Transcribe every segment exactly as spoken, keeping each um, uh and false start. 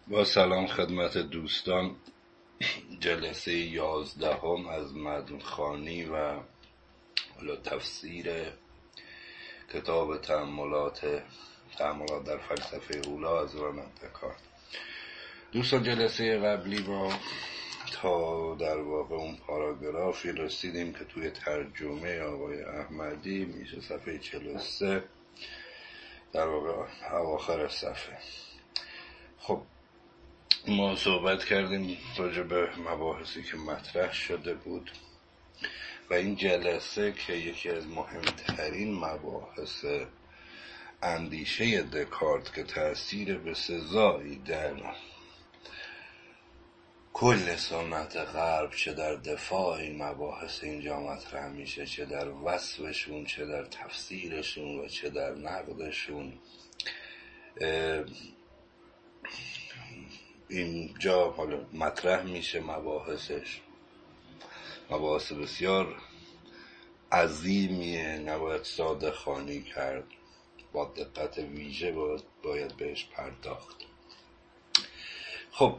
با سلام خدمت دوستان. جلسه یازدهم از متن‌خوانی و حالا تفسیر کتاب تأملات تأملات در فلسفه اولی از رنه دکارت. دوستان جلسه قبلی با تا در واقع اون پاراگرافی رسیدیم که توی ترجمه آقای احمدی میشه صفحه چهل و سه، در واقع اواخر صفحه. خب ما صحبت کردیم راجع به مباحثی که مطرح شده بود و این جلسه که یکی از مهمترین مباحث اندیشه دکارت که تأثیر بسزایی در کل سنت غرب، چه در دفاع این مباحث اینجا مطرح میشه، چه در وصفشون، چه در تفسیرشون و چه در نقدشون، اینجا حالا مطرح میشه. مباحثش مباحث بسیار عظیمیه، نباید ساده خوانی کرد، با دقت ویژه باید, باید بهش پرداخت. خب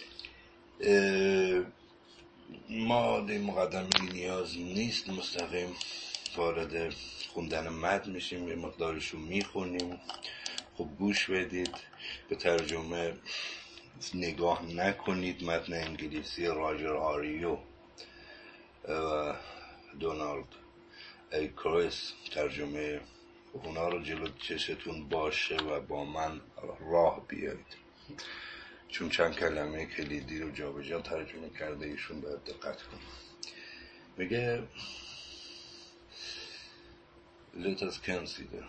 ما این مقدمه نیاز نیست مستقیم وارد خوندن متن میشیم، یه مقدارشو میخونیم. خب گوش بدید، به ترجمه نگاه نکنید. متن انگلیسی راجر آریو و دونالد ایکرویس ترجمه، اونا رو جلو چشتون باشه و با من راه بیایید، چون چند کلمه کلیدی رو جا به جا ترجمه کرده ایشون، باید دقت کنید. میگه let us consider.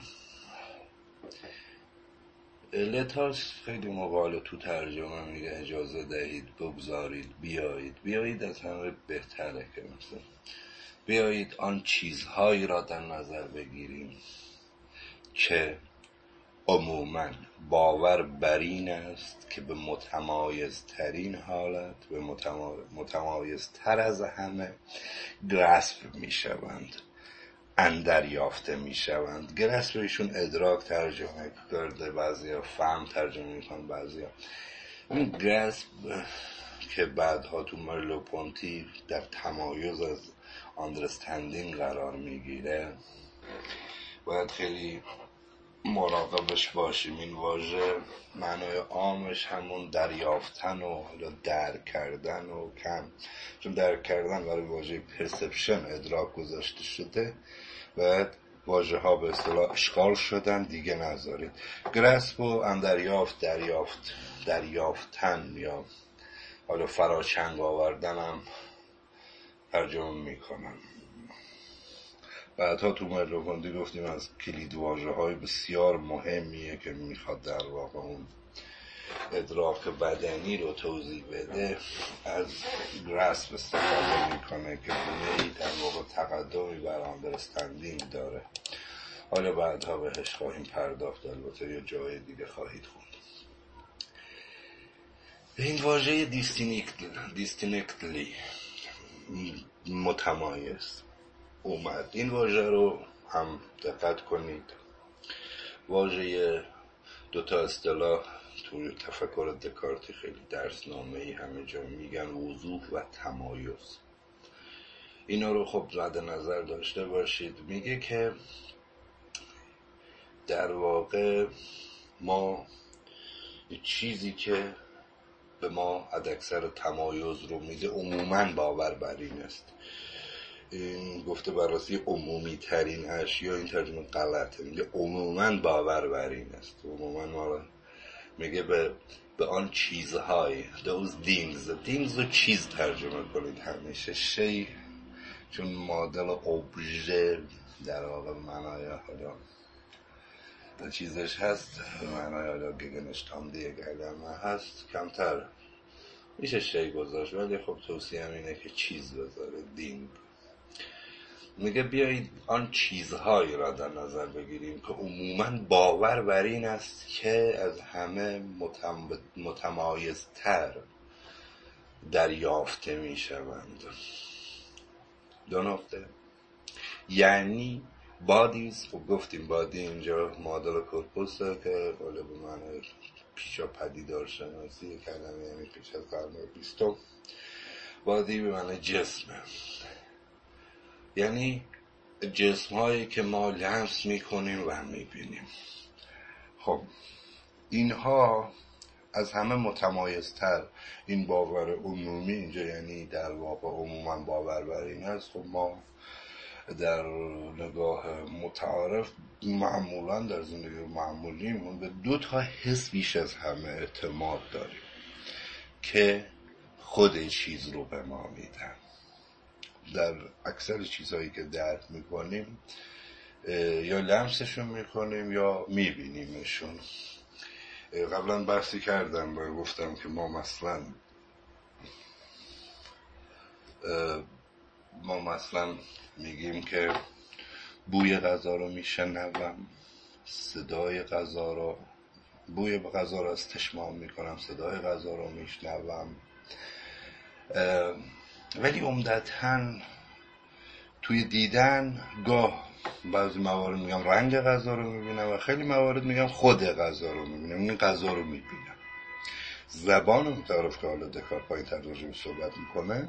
لتاس خیلی مقاله تو ترجمه میگه اجازه دهید، بگذارید، بیایید. بیایید از همه بهتره که مثلا بیایید آن چیزهایی را در نظر بگیریم که عموماً باور بر این است که به متمایزترین حالت، به متمایزتر از همه گرسپ میشوند، اندریافته میشوند. گرسپ ایشون ادراک ترجمه کرده، بعضیا فهم ترجمه میکنن، بعضیا این گرسپ که بعدها تو مرلو پونتی در تمایز از آندرستندینگ قرار میگیره. باید خیلی مراقبش باشیم. این واژه معنای عامش همون دریافتن و درک کردن و کم، چون درک کردن برای واژه پرسپشن ادراک گذاشته شده، باید واژه ها به اصطلاح اشغال شدن، دیگه نذارید. گرسپ و اندریافت، دریافت، دریافتن یا حالا فراچنگ آوردن هم ترجمه میکنن. بعدها تو مرلوپونتی گفتیم از کلید واژه های بسیار مهمیه که میخواد در واقع اون ادراک بدنی رو توضیح بده، از گرسپ استفاده میکنه که گونه‌ای در واقع تقدمی بر آندرستندینگ داره. حالا بعدها بهش خواهیم پرداخت، البته یه جای دیگه خواهید خوند. این واژه دیستینکتلی متمایز اومد. این واژه رو هم دقت کنید. واژه دوتا اصطلاح توی تفکر دکارتی خیلی درسنامه‌ای همه جا میگن، وضوح و تمایز. اینا رو خب مد نظر داشته باشید. میگه که در واقع ما چیزی که به ما حداکثر تمایز رو میده عموماً باور بر این است. این گفته بررسی عمومی ترین اشیا، این ترجمه غلطه. میگه عموماً باور بر این است. عموماً ما میگه به به آن چیزهای those things things رو چیز ترجمه کنید همیشه. شی چون مادل اوبژه در واقع معنای حالا چیزش هست، معنای حالا گگنشتاندی یک علمه هست، کمتر میشه شی گذاشت، ولی خب توصیه هم اینه که چیز بذاره، دینگ. میگه بیایید آن چیزهایی را در نظر بگیریم که عموماً باور بر این است که از همه متم... متمایزتر دریافته میشوند. دو نقطه. یعنی بادیز، خب گفتیم بادی اینجا معادل کورپوسه که بالا به معنی پیشا پدیدار شناسی کلمه، یعنی پیش از قرن بیستم. وادی به معنی جسمه، یعنی جسم هایی که ما لمس میکنیم و میبینیم. خب اینها از همه متمایزتر، این باور عمومی اینجا یعنی در واقع عموما باور بر این است. خب ما در نگاه متعارف معمولا در زندگی معمولیمون به دو تا حس بیش از همه اعتماد داریم که خود چیز رو به ما میدن. در اکثر چیزهایی که درک میکنیم یا لمسشون میکنیم یا میبینیمشون. قبلا بحثی کردم و گفتم که ما مثلا ما مثلا میگیم که بوی غذا رو میشنوم، صدای غذا رو، بوی غذا رو استشمام میکنم، صدای غذا رو میشنوم. ولی عمدتاً توی دیدن گاه بعضی موارد میگم رنگ غذا رو میبینم و خیلی موارد میگم خود غذا رو میبینم، این غذا رو میبینم. زبان متعارف که حالا دکارت پایین تر راجع به صحبت میکنه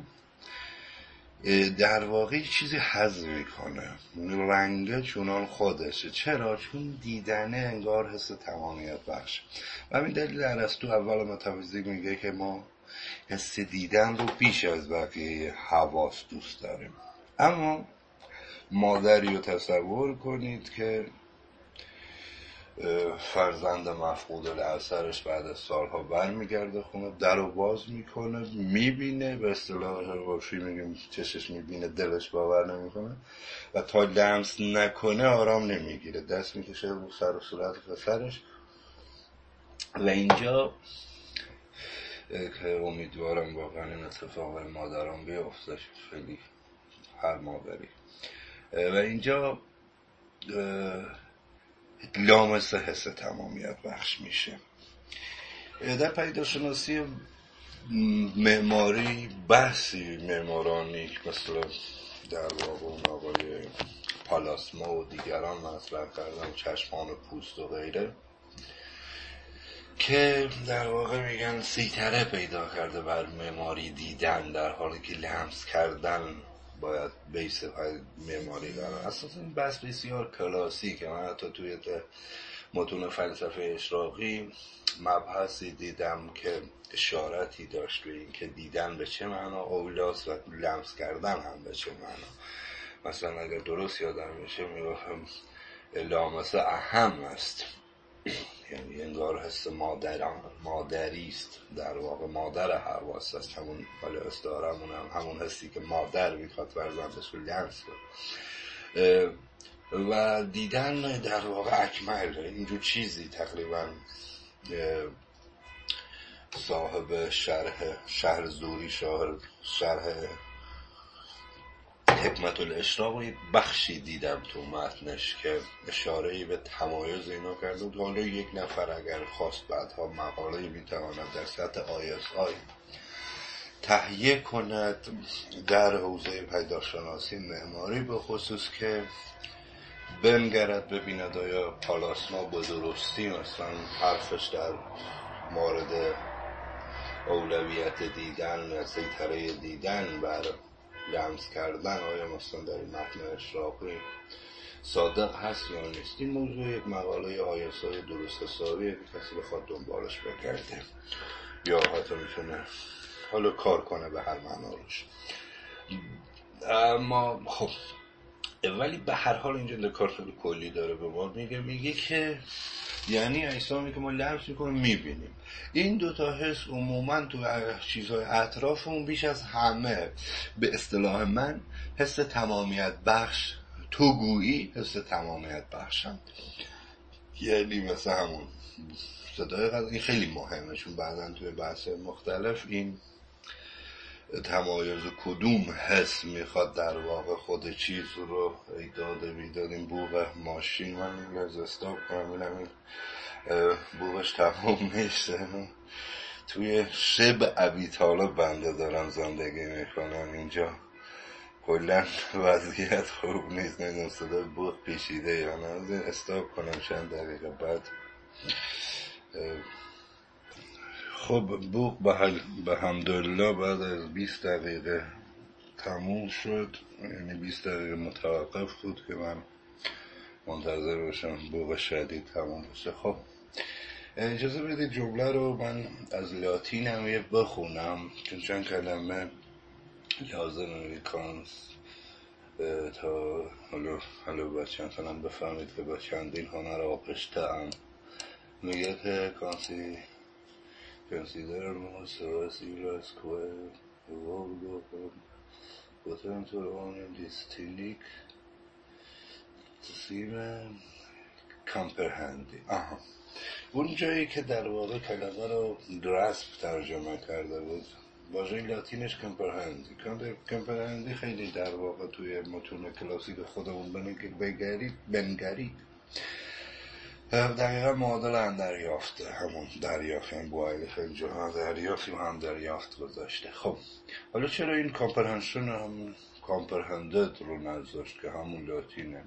در واقع چیزی حظ میکنه، رنگ چونان خودشه. چرا؟ چون دیدنه انگار حس تمامیت بخش. و همین دلیل ارسطو اول متافیزیک میگه که ما حس دیدن رو بیش از بقیه حواس دوست داریم. اما مادری رو تصور کنید که فرزند مفقود الاثرش بعد از سالها برمیگرده خونه، در رو باز میکنه، میبینه، به اصطلاح روشی میگیم چشش میبینه دلش باور نمیکنه و تا لمس نکنه آرام نمیگیره، دست میکشه رو سر و صورت پسرش. و اینجا که امیدوارم واقعا این اتفاق برای مادران بیفته، خیلی هر مادری. و اینجا لامسه حس تمامیت بخش میشه. در پیداشناسی معماری بحثی معمارانی مثل در واقع اون آقای پالاسما و دیگران مطرح کردن، چشمان و پوست و غیره، که در واقع میگن سیطره پیدا کرده بر معماری دیدن، در حالی که لمس کردن باید بیس معماری قرار. اساسا این بحث بسیار کلاسیکه. من حتی توی متون فلسفه اشراقی مبحثی دیدم که اشارتی داشت به این که دیدن به چه معنا اولاست و لمس کردن هم به چه معنا. مثلا اگر درست یادم میشه میگفتم لامسه اهم است، یعنی انگار حس مادران مادری است، در واقع مادر حواس است، همون حالا استعارمون هم همون حسی که مادر میخواد فرزندش رو لمس کنه. و دیدن در واقع اکمل اینجور چیزی تقریبا صاحب شرح شهر زوری شهر شرح حکمت الاشراق بخشی دیدم تو متنش که اشاره‌ای به تمایز اینا کرده بود. حالا یک نفر اگر خواست بعدها مقاله‌ای میتواند در سطح آی اس آی تهیه کند در حوزه پیداشناسی معماری به خصوص، که بنگرد ببیند آیا پالاسما به درستی مثلا حرفش در مورد اولویت دیدن یا سیطره دیدن بر لمس کردن آیا مثلا در این متن اشراقی صادق هست یا نیست. این موضوع یک مقاله آی اس آی درست حسابیه که کسی بخواد دنبالش بگرده یا حتی میتونه حالا کار کنه به هر معنا روش. اما خب ولی به هر حال اینجا دکارت خیلی کلی داره به ما میگه میگه که یعنی اجسامی که ما لمس میکنیم میبینیم، این دوتا حس عموما تو چیزهای اطرافمون بیش از همه به اصطلاح من حس تمامیت بخش، تو گویی حس تمامیت بخشند. یعنی مثلا همون صدای غذا، این خیلی مهمه چون بعدن توی بحث مختلف این تمایز کدوم حس میخواد در واقع خود چیز رو ایداد بیداد. این بوغ ماشین من میگه استاپ کنم بینم این بوغش تمام میشه. توی شب ابیتالا بنده دارم زندگی میکنم، اینجا کلن وضعیت خوب نیست، نمیدونم صدای بوغ پیشیده یا نه. استاپ کنم چند دقیقه بعد خب بوق به حمدالله بعد از بیست دقیقه تموم شد، یعنی بیست دقیقه متوقف بود که من منتظر باشم بوق شدید تموم بشه. خب اجازه بدید جمله رو من از لاتین هم یه بخونم چون چند کلمه لازم کانس تا حالا حالا بچه مثلا بفهمید که با چندین هنر آغشته ام. میگه که کانسی consideramos las islas que luego potranno distinguere کامپرهندی. آها اون جایی که در واقع کلمه رو رسم ترجمه کرده بود واژه لاتینش کامپرهندی. کامپرهندی خیلی در واقع توی متون کلاسیک خودمون بنگرید بنگرید دقیقا معادل هم دریافته، همون دریافت این بوایل خیلی جاها دریافتی و هم دریافت گذاشته. خب حالا چرا این کامپرهنشن هم کامپرهندد رو نذاشت که همون لاتینه؟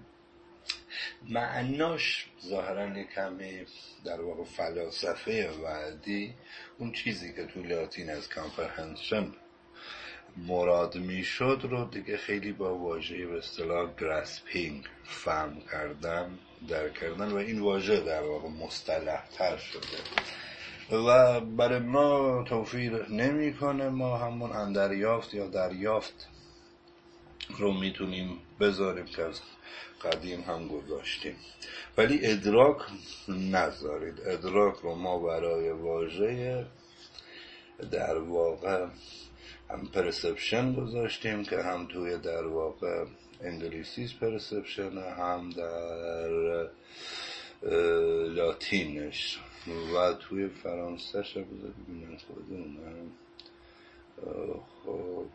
معناش ظاهرا یک کمی در واقع فلاسفه وعدی، اون چیزی که تو لاتین از کامپرهنشن مراد میشد رو دیگه خیلی با واژه به اصطلاح گراسپینگ فهم کردن در کردن و این واژه در واقع مصطلح تر شده و برای ما توفیر نمیکنه. ما همون اندریافت یا دریافت رو میتونیم بذاریم که از قدیم هم گذاشتیم، ولی ادراک نذارید. ادراک رو ما برای واژه در واقع هم پرسپشن گذاشتیم که هم توی در واقع انگلیسیش پرسپشن هم در لاتینش و توی فرانسه شو ببینم کدومه. خب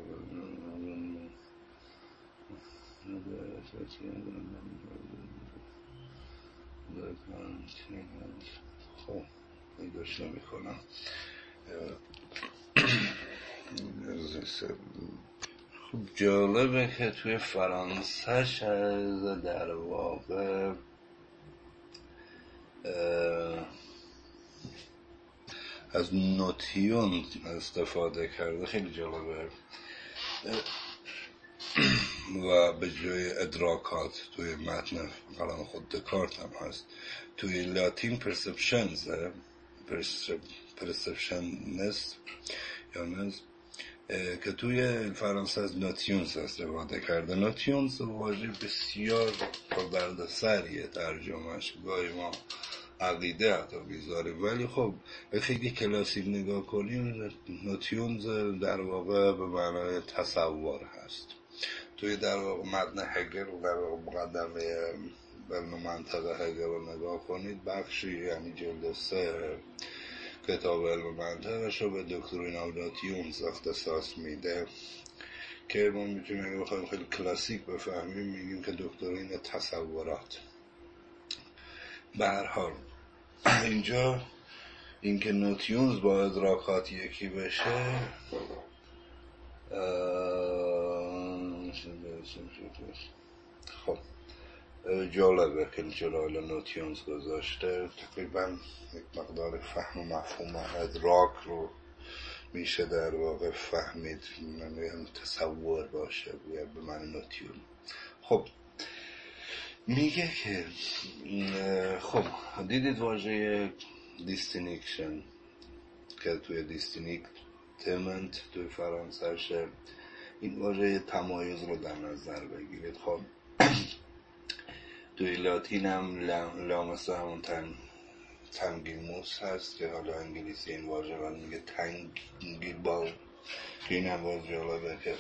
خب پیداش نمی کنم. خب جالبه که توی فرانسه شاید در واقع از نوتیون استفاده کرده، خیلی جالبه و به جای ادراکات توی متن قلم خود دکارت هم هست. توی لاتین پرسپشنز پرسپشنز یا نز که توی فرانسه از نوتیونز استفاده کرده. نوتیونز واژه بسیار دردسریه ترجمهش، گاهی ما عقیده حتی بیزاریم، ولی خب به خیلی کلاسیک نگاه کنیم نوتیونز در واقع به معنای تصور هست. توی در واقع متن هگل و در واقع مقدمه علم منطق هگل رو نگاه کنید، بخشی یعنی جلد سه کتاب علم منطقش رو به دکترین آف نوتیونز اختصاص میده که ما میتونیم اگه بخوایم خیلی کلاسیک بفهمیم میگیم که دکترین تصورات. به هر حال اینجا اینکه نوتیونز با ادراکات یکی بشه خب جالبه که چرا نوتیونز گذاشته. تقریبا یک مقدار فهم و مفهوم ادراک رو میشه در واقع فهمید، من تصور باشه به من نوتیون. خب میگه که خب دیدید واژه دیستینکشن که توی دیستینکتمنت توی فرانسه شه، این واژه تمایز رو در نظر بگیرید. خب توی لاتین هم لامسه همون تن تنگیموس هست که حالا انگلیسی این واژه رو میگه تنگی با که این هم باز جالبه که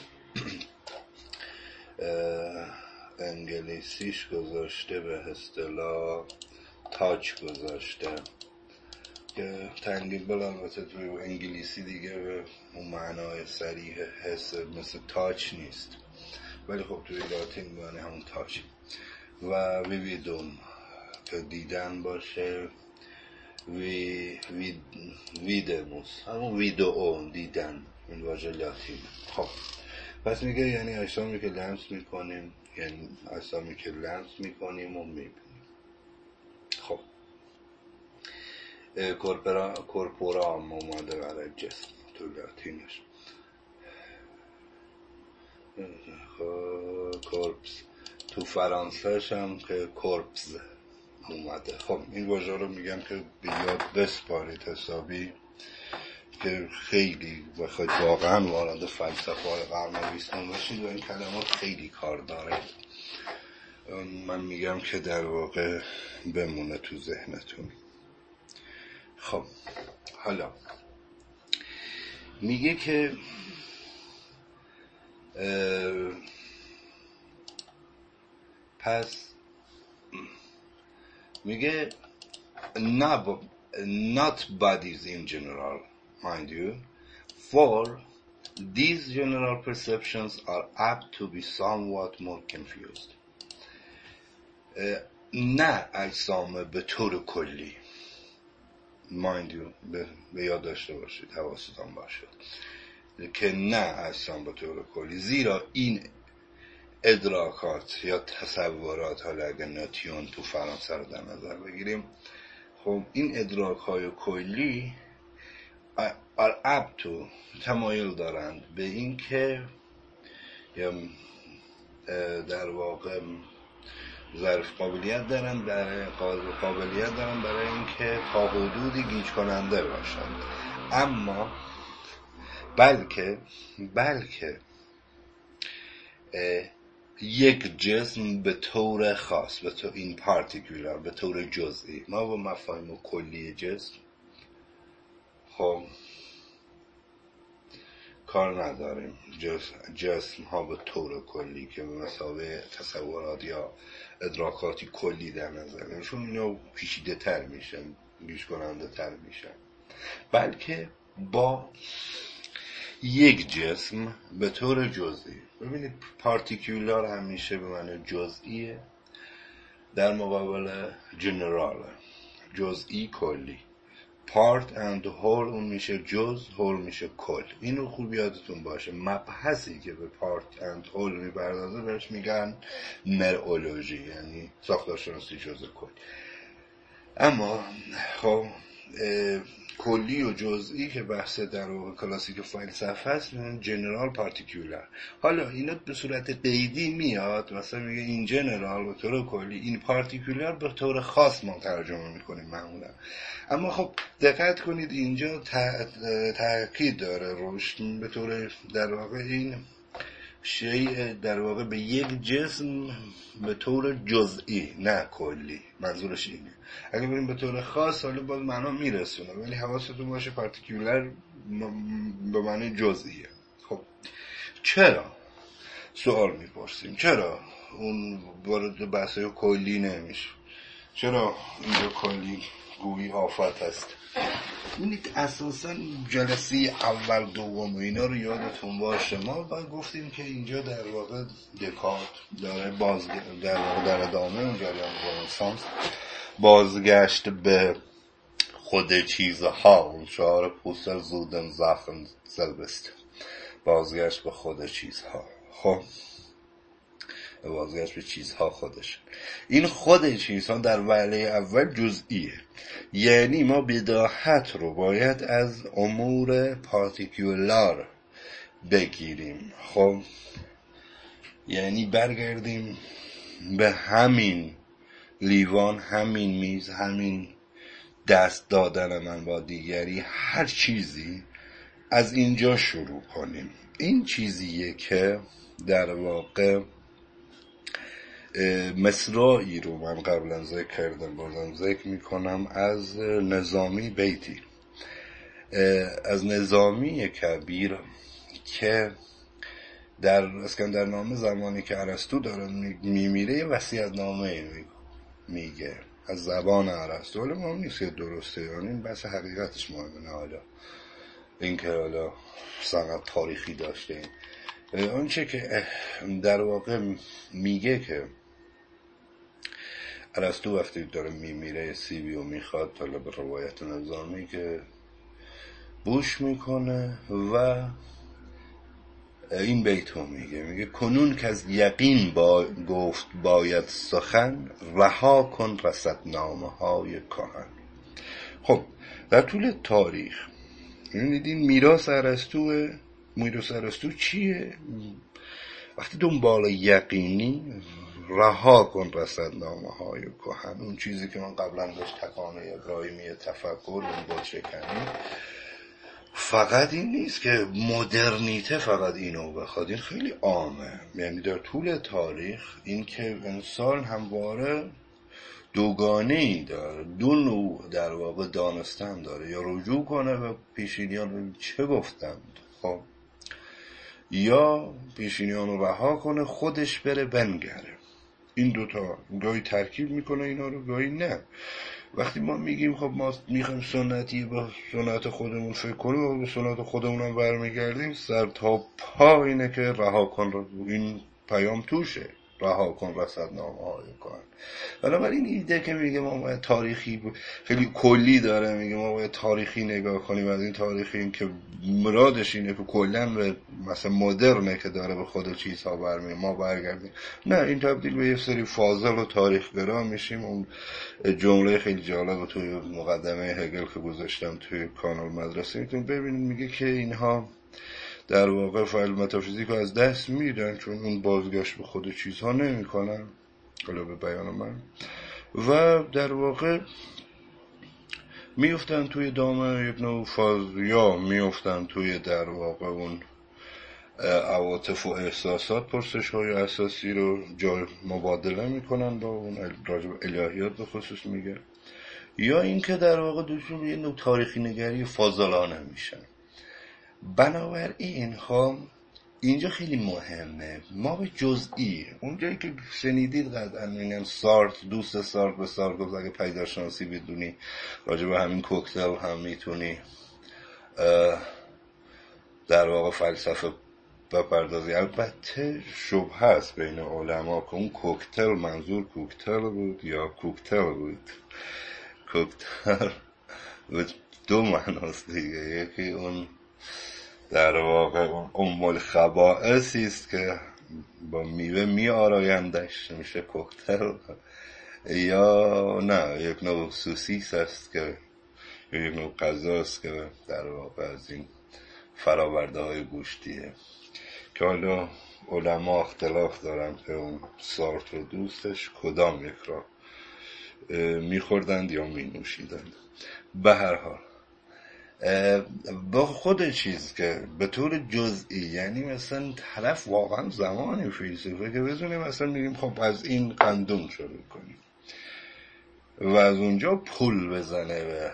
انگلیسیش گذاشته به اصطلاح تاچ گذاشته که تنگیبل البته توی انگلیسی دیگه به اون معنای صریح حس مثل تاچ نیست، ولی خب توی لاتین معنی همون تاچ. و ویویدوم که دیدن باشه، وی وی ویدموس همون ویدئو دیدن، این واژه لاتین. خب پس میگه یعنی اجسامی که لمس میکنیم، یعنی اجسامی که لمس میکنیم و میبینیم. خب کورپورا کورپورام اومده برای جسم تو لاتینش. کورپس تو فرانسهش هم که کورپس اومده. خب این واژه رو میگم که به یاد بسپارید حسابی که خیلی بخواید واقعا وارد فلسفه های قرن بیستم بشید و این کلمات خیلی کار داره. من میگم که در واقع بمونه تو ذهنتون. خب حالا میگه که پس میگه not, not bodies in general, mind you, for these general perceptions are apt to be somewhat more confused. نه اجسام به طور کلی، mind you، به, به یاد داشته باشید، حواستان باشد که نه اجسام به طور کلی، زیرا این ادراکات یا تصورات، حالا اگر ناتیون تو فرانسه رو در نظر بگیریم، خب این ادراک های کلی are apt to تمایل دارند به این که یا در واقع ظرف قابلیت دارن برای قابلیت دارن برای اینکه تا حدودی گیج کننده باشند، اما بلکه بلکه یک جسم به طور خاص، به طور این پارتیکولار، به طور جزئی، ما با مفاهیم کلی جسم خب کار نداریم. جسم, جسم ها به طور کلی که به مثابه تصورات یا ادراکاتی کلی در نظر، چون اینا پیچیده تر میشن، گیج کننده تر میشن، بلکه با یک جسم به طور جزئی. ببینید پارتیکولار همیشه به معنی جزئیه در مقابل جنرال، جزئی کلی. پارت اند هول اون میشه جز، هول میشه کل. اینو خوب یادتون باشه. مبحثی که به پارت اند هول میپردازه بهش میگن مرئولوژی، یعنی ساختارشناسی جزء کل. اما خب کلی و جزئی که بحث در واقع کلاسیک فلسفه است، جنرال پارتیکولار. حالا اینا به صورت قیدی میاد، مثلا میگه این جنرال به طور کلی، این پارتیکولار به طور خاص ما ترجمه میکنیم معمولا. اما خب دقت کنید اینجا تاکید داره روش، به طور در واقع این شیء در واقع به یک جسم به طور جزئی نه کلی، منظورش اینه. اگه بریم به طور خاص حالا باز معنا میرسونه، ولی حواستون باشه پارتیکولار به معنی جزئیه. خب چرا سوال میپرسیم چرا اون وارد بحثای کلی نمیشه؟ چرا اینجا کلی گویی آفت هست؟ ببینید اساسا جلسه اول دوم اینا رو یادتون باشه، ما بعد گفتیم که اینجا در واقع دکارت داره باز در واقع در ادامه اون جریان رنسانس بازگشت به خود چیزها، اون شعار پوستر زودن زاخن سلبست، بازگشت به خود چیزها. خب بازگشت به چیزها خودش، این خود چیزها در وهله اول جزئیه، یعنی ما بداهت رو باید از امور پارتیکولار بگیریم. خب یعنی برگردیم به همین لیوان، همین میز، همین دست دادن من با دیگری، هر چیزی از اینجا شروع کنیم. این چیزیه که در واقع مصرعی رو من قبلا ذکر کردم، بازم ذکر میکنم، از نظامی بیتی، از نظامی کبیر که در اسکندرنامه زمانی که ارسطو داره میمیره وصیت‌نامه میگه از زبان ارسطو. حالا مهم نیست که درسته، یعنی این بحث حقیقتش مهمه، حالا این که حالا سند تاریخی داشته. اون چه که در واقع میگه که ارسطو وقتی داره میمیره سیبیو میخواد، حالا به روایت نظامی که بوش میکنه و این بیتو میگه، میگه کنون که از یقین با گفت باید سخن، رها کن رصدنامه های کهن. خب در طول تاریخ می‌بینید این میراث ارسطو میراث ارسطو چیه؟ وقتی دنبال یقینی، رها کن رصدنامه های کهن، اون چیزی که من قبلا داشت تکانه ابراهیمی تفکر اون بود شکنی. فقط این نیست که مدرنیته فقط اینو بخواد، این خیلی عامه. یعنی در طول تاریخ این که انسان همواره دوگانه‌ای داره، دو نوع در واقع دانستن داره، یا رجوع کنه به پیشینیان چه گفتند، خب، یا پیشینیان رو رها کنه خودش بره بنگره. این دوتا گاهی ترکیب میکنه اینا رو، گاهی نه. وقتی ما میگیم خب ما میخوایم سنتی با سنت خودمون فکر کنیم و به سنت خودمون هم برمیگردیم، سر تا پا اینه که رها کن، این پیام توشه، رها کن رصدنامه های کهن. بنابراین ایده که میگه ما باید تاریخی خیلی کلی داره، میگه ما باید تاریخی نگاه کنیم، از این تاریخی این که مرادش اینه که کلا به مثلا مدرنه که داره به خود چیزها برمیگه ما برگردیم، نه، این تبدیل به یه سری فاضل و تاریخ گرا میشیم. اون جمله خیلی جالب توی مقدمه هگل که گذاشتم توی کانال مدرسه میتونید ببینید، میگه که اینها در واقع فعل متافیزیک رو از دست میدن چون اون بازگشت به خود چیزها نمی کنن، حالا به بیان من، و در واقع میفتن توی دامه یک نوع فاز، یا میفتن توی در واقع اون عواطف و احساسات، پرسش های اساسی رو جای مبادله میکنن با اون راجب الهیات به خصوص میگه، یا اینکه در واقع دوشون یه نوع تاریخی نگری فاضلانه میشن. بنابراین ها اینجا خیلی مهمه ما به جزئی، اونجایی که شنیدید قطعا میگن سارت، دوست سارت به سارت گفت اگه پیداشناسی بدونی راجع به همین کوکتل هم میتونی در واقع فلسفه بپردازی. البته شبهه هست بین علما که اون کوکتل منظور کوکتل بود یا کوکتل بود. کوکتل بود دو معناست دیگه، یکی اون در واقع اون ام الخبائثی است که با میوه می آرایندش میشه کوکتل، یا نه یک نوع سوسیس است که یک نوع غذاست که در واقع از این فراورده های گوشتیه، که حالا علما اختلاف دارن که اون سارت و دوستش کدام یک را میخوردند یا می نوشیدند. به هر حال با خود چیز که به طور جزئی، یعنی مثلا طرف واقعا زمانی فیلسوفه که بزنیم مثلا میگیم خب از این قندون شروع کنیم و از اونجا پول بزنه به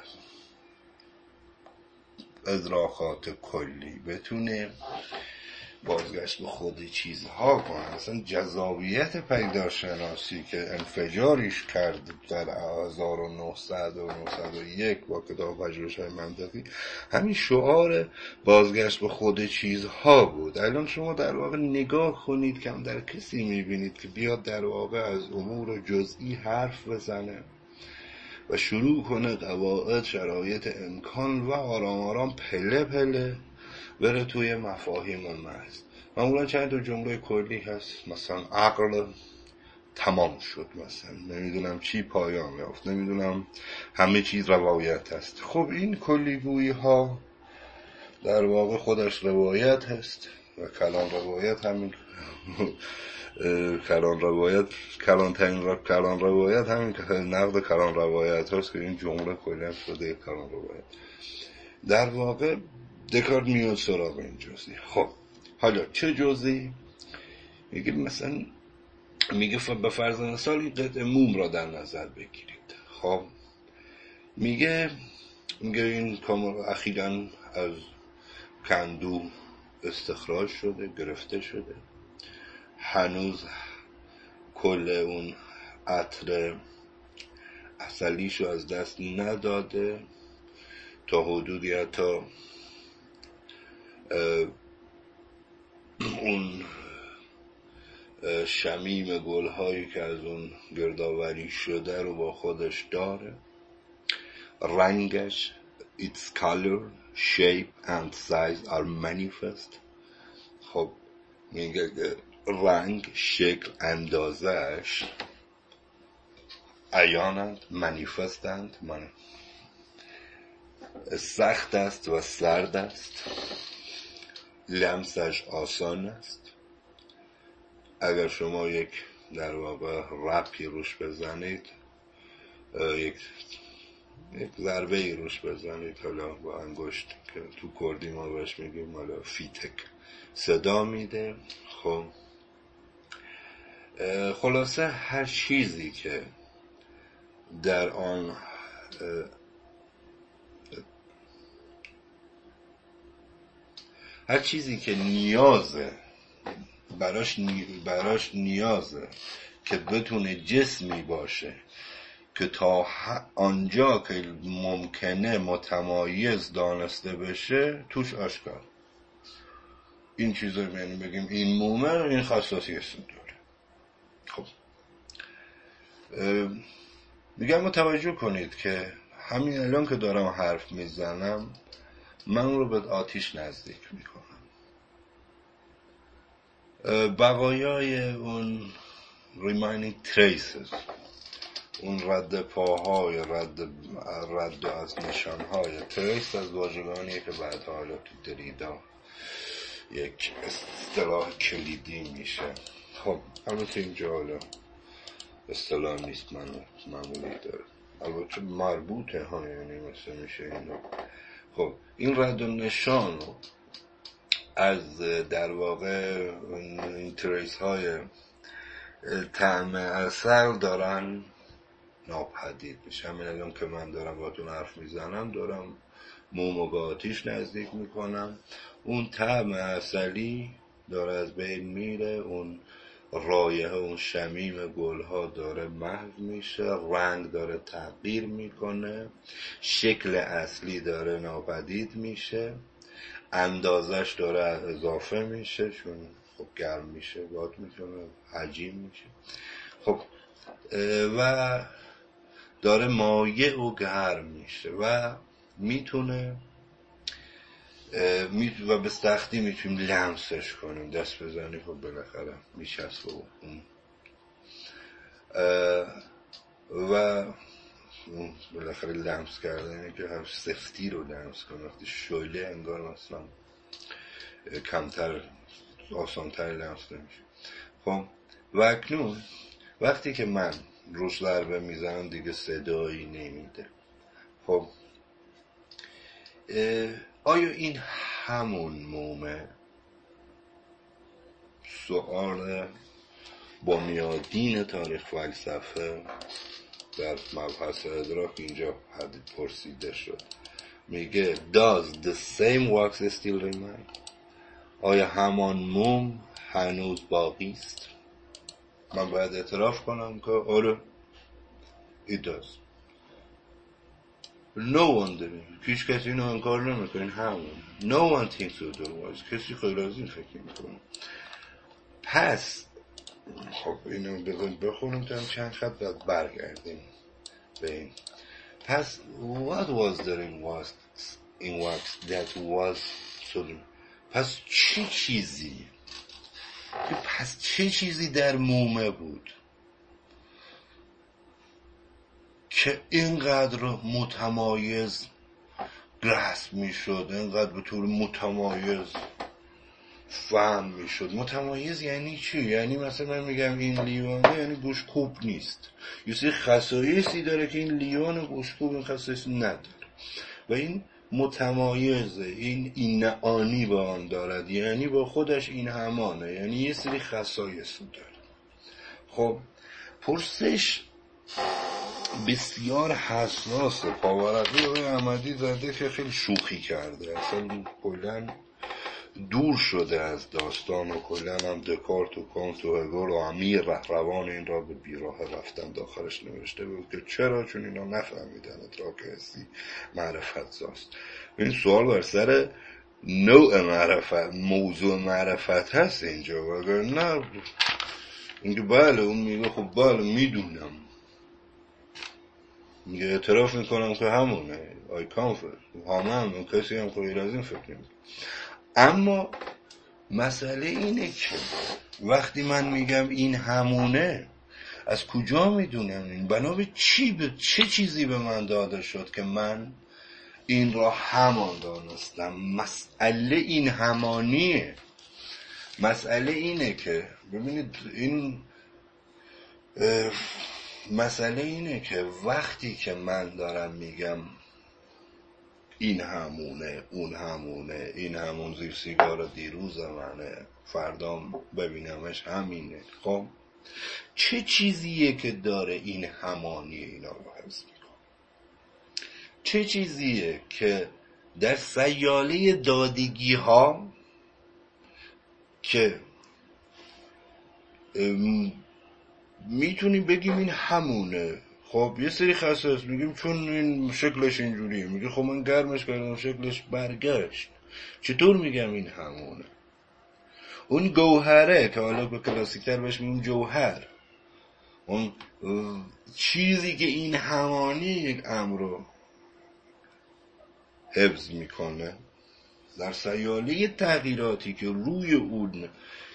ادراکات کلی، بتونه بازگشت به خود چیزها کنه. مثلا جذابیت پیداشناسی که انفجاریش کرد در هزار و نهصد و نهصد و یک با کتاب پژوهش‌های منطقی، همین شعار بازگشت به خود چیزها بود. الان شما در واقع نگاه کنید کم در کسی میبینید که بیاد در واقع از امور جزئی حرف بزنه و شروع کنه قواعد، شرایط، امکان و آرام آرام پله پله بره توی مفاهیم محض. معمولا چند تا جمله کلی هست، مثلا عقل تمام شد، مثلا نمیدونم چی پایان یافت، نمیدونم همه چیز روایت هست. خب این کلیگویی ها در واقع خودش روایت هست و کلان روایت همین کلان روایت کلان ترین را کلان روایت همین که نقد کلان روایت هست که این جمله کلی شده کلان روایت. در واقع دکارت میاد سراغ این جزئی. خب حالا چه جزئی؟ میگه مثلا میگه به فرض مثال این قطعه موم را در نظر بگیرید. خب میگه میگه این کامل اخیراً از کندو استخراج شده، گرفته شده، هنوز کل اون عطر اصلیشو از دست نداده، تا حدودی حتی اون شمیم گل‌هایی که از اون گردآوری شده رو با خودش داره، رنگش its color, shape and size are manifest. خب میگه رنگ، شکل، اندازهش عیانند، منیفستند، من سخت است و سرد است، لمسش آسان است. اگر شما یک در واقع رپی روش بزنید، یک یک ضربه ای روش بزنید، حالا با انگشت که تو کردی ما بهش میگیم حالا فیتک، صدا میده. خب خلاصه هر چیزی که در آن هر چیزی که نیازه براش, نی... براش نیازه که بتونه جسمی باشه که تا آنجا که ممکنه متمایز دانسته بشه توش آشکار. این چیزا یعنی بگیم این مومه این خاصیت داره. خب میگم متوجه کنید که همین الان که دارم حرف میزنم من رو به آتیش نزدیک میکنم. بقایای اون remaining traces، اون رد پاهای رد رد از نشانهای تریس از واژگانیه که بعد حالا تو دریدا یک اصطلاح کلیدی میشه. خب البته اینجا حالا اصطلاح نیست، من معمولی داره، البته مربوطه ها، یعنی مثل میشه اینا. خب این رد و نشان از در واقع این تریس های طعم عسل دارن ناپدید میشه. همین الان که من دارم باهاتون حرف میزنم دارم مومو به آتیش نزدیک میکنم، اون طعم عسلی داره از بین میره، اون رایحه اون شمیم گلها داره محو میشه، رنگ داره تغییر میکنه، شکل اصلی داره ناپدید میشه، اندازش داره اضافه میشه چون خب گرم میشه، باد میتونه حجیم میشه. خب و داره مایع و گرم میشه و میتونه و به سختی میتونیم لمسش کنیم، دست بزنیم خب بالاخره میچسبه اون و بالاخره لمس کردن که هم سفتی رو لمس کنیم. وقتی شعله انگار مثلا کمتر آسانتر لمس نمیشه. خب و اکنون وقتی که من روش ضربه میزنم دیگه صدایی نمیده. خب آیا این همون مومه؟ سوال بنیادین تاریخ فلسفه در مبحث ادراک اینجا حد پرسیده شد. میگه Does the same wax still remain؟ آیا همان موم هنوز باقی است؟ من باید اعتراف کنم که آره it does. No one does. هیچ کسی اینو انکار نمیکنه، همون. No one thinks otherwise. کسی خیلی از این فکر میکنه. پس خب اینو بذارید بخونم تا هم چند خط بعد برگردیم به این. پس what was there in wax, in wax that was so... پس چه چیزی پس چه چیزی در مومه بود که اینقدر متمایز گرسپ می شد، اینقدر به طور متمایز فهم می شد؟ متمایز یعنی چی؟ یعنی مثلا من میگم این لیوانه یعنی گوشتکوب نیست، یه سری خصایصی داره که این لیوان گوشتکوب این خصایص نداره و این متمایزه، این این آنی با آن دارد، یعنی با خودش این همانه، یعنی یه سری خصایص داره. خب پرسش بسیار حساسه. پاورقی آقای احمدی زاده که خیلی شوخی کرده، اصلا کلن دور شده از داستان و کلن هم دکارت و کانت و هگل و امیر رهروان این را به بیراه رفتن داخلش نوشته بود که چرا؟ چون اینا نفهمیدن ادراک حسی معرفت زاست. این سوال بر سر نوع معرفت، موضوع معرفت هست اینجا، و اگر نه اینکه بله اون میگه خب بله میدونم، میگه اعتراف میکنم که همونه آی کانفر همه هم کسی هم خیلی از این فکر نمیکنه. اما مسئله اینه که وقتی من میگم این همونه از کجا میدونم این؟ بنا به چی؟ به چه چیزی به من داده شد که من این را همان دانستم. مسئله این همانیه. مسئله اینه که ببینید این مسئله اینه که وقتی که من دارم میگم این همونه، اون همونه، این همون زیر سیگار دیروز منه، فردام ببینمش همینه، خب چه چیزیه که داره این همانی اینا رو حفظ میکنه؟ چه چیزیه که در سیاله دادگی ها که میتونیم بگیم این همونه، خب یه سری خصائص میگیم چون این شکلش اینجوریه، میگه خب من گرمش کردم شکلش برگشت، چطور میگم این همونه؟ اون گوهره که حالا به کلاسیکتر بهش میگیم جوهر، اون چیزی که این همانی یک امر رو حفظ میکنه در سیاله تغییراتی که روی اون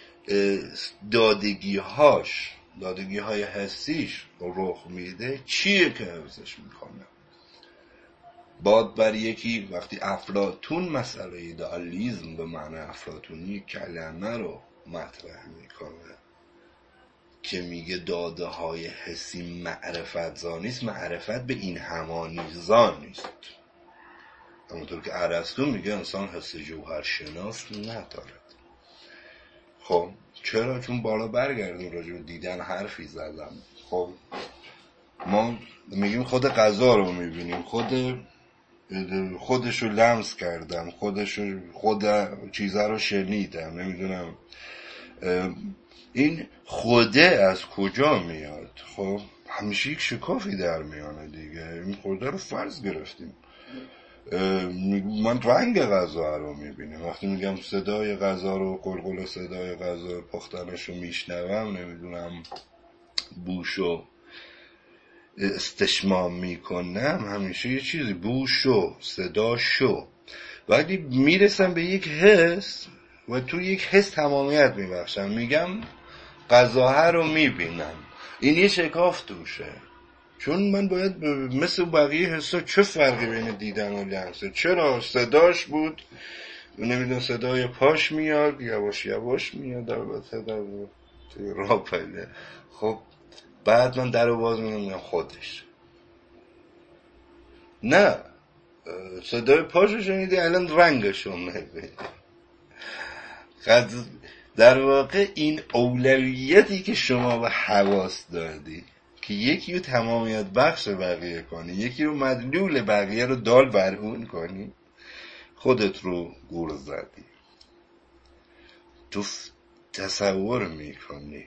دادگی هاش دادگی های حسیش رخ میده، چیه که حفظش میکنه؟ باد بر یکی وقتی افلاطون مسئله ایدئالیسم به معنی افلاطونی کلمه رو مطرح میکنه که میگه داده های حسی معرفت زانیست، معرفت به این همانی زانیست. همونطور که ارسطو میگه انسان حس جوهر شناس ندارد. خب چرا؟ چون بالا برگردیم راجع به دیدن حرفی زدم. خب ما میگیم خود غذا رو میبینیم، خود خودشو لمس کردم، خودشو خود چیزا رو شنیدم، نمیدونم این خوده از کجا میاد؟ خب همیشه یک شکافی در میانه دیگه. این خوده رو فرض گرفتیم. من رنگ غذا رو میبینم، وقتی میگم صدای غذا رو، قلقل صدای غذا پختنش رو میشنوم، نمیدونم بوشو استشمام میکنم، همیشه یه چیزی بوشو صداشو، وقتی میرسم به یک حس و تو یک حس تمامیت میبخشم، میگم غذا رو میبینم، این یه شکاف توشه. چون من باید مثل بقیه حسا چه فرقی بین دیدن و لمسه؟ چرا صداش بود، نمیدونم صدای پاش میاد، یواش یواش میاد، البته در توی راه پیده. خب بعد من در رو باز میگم خودش نه، صدای پاشو شنیدی، الان رنگشو میبینی. در واقع این اولویتی که شما به حواس دادی که یکی رو تمامیت بخش بقیه کنی، یکی رو مدلول بقیه رو دال بر اون کنی، خودت رو گور زدی. تو تصور میکنی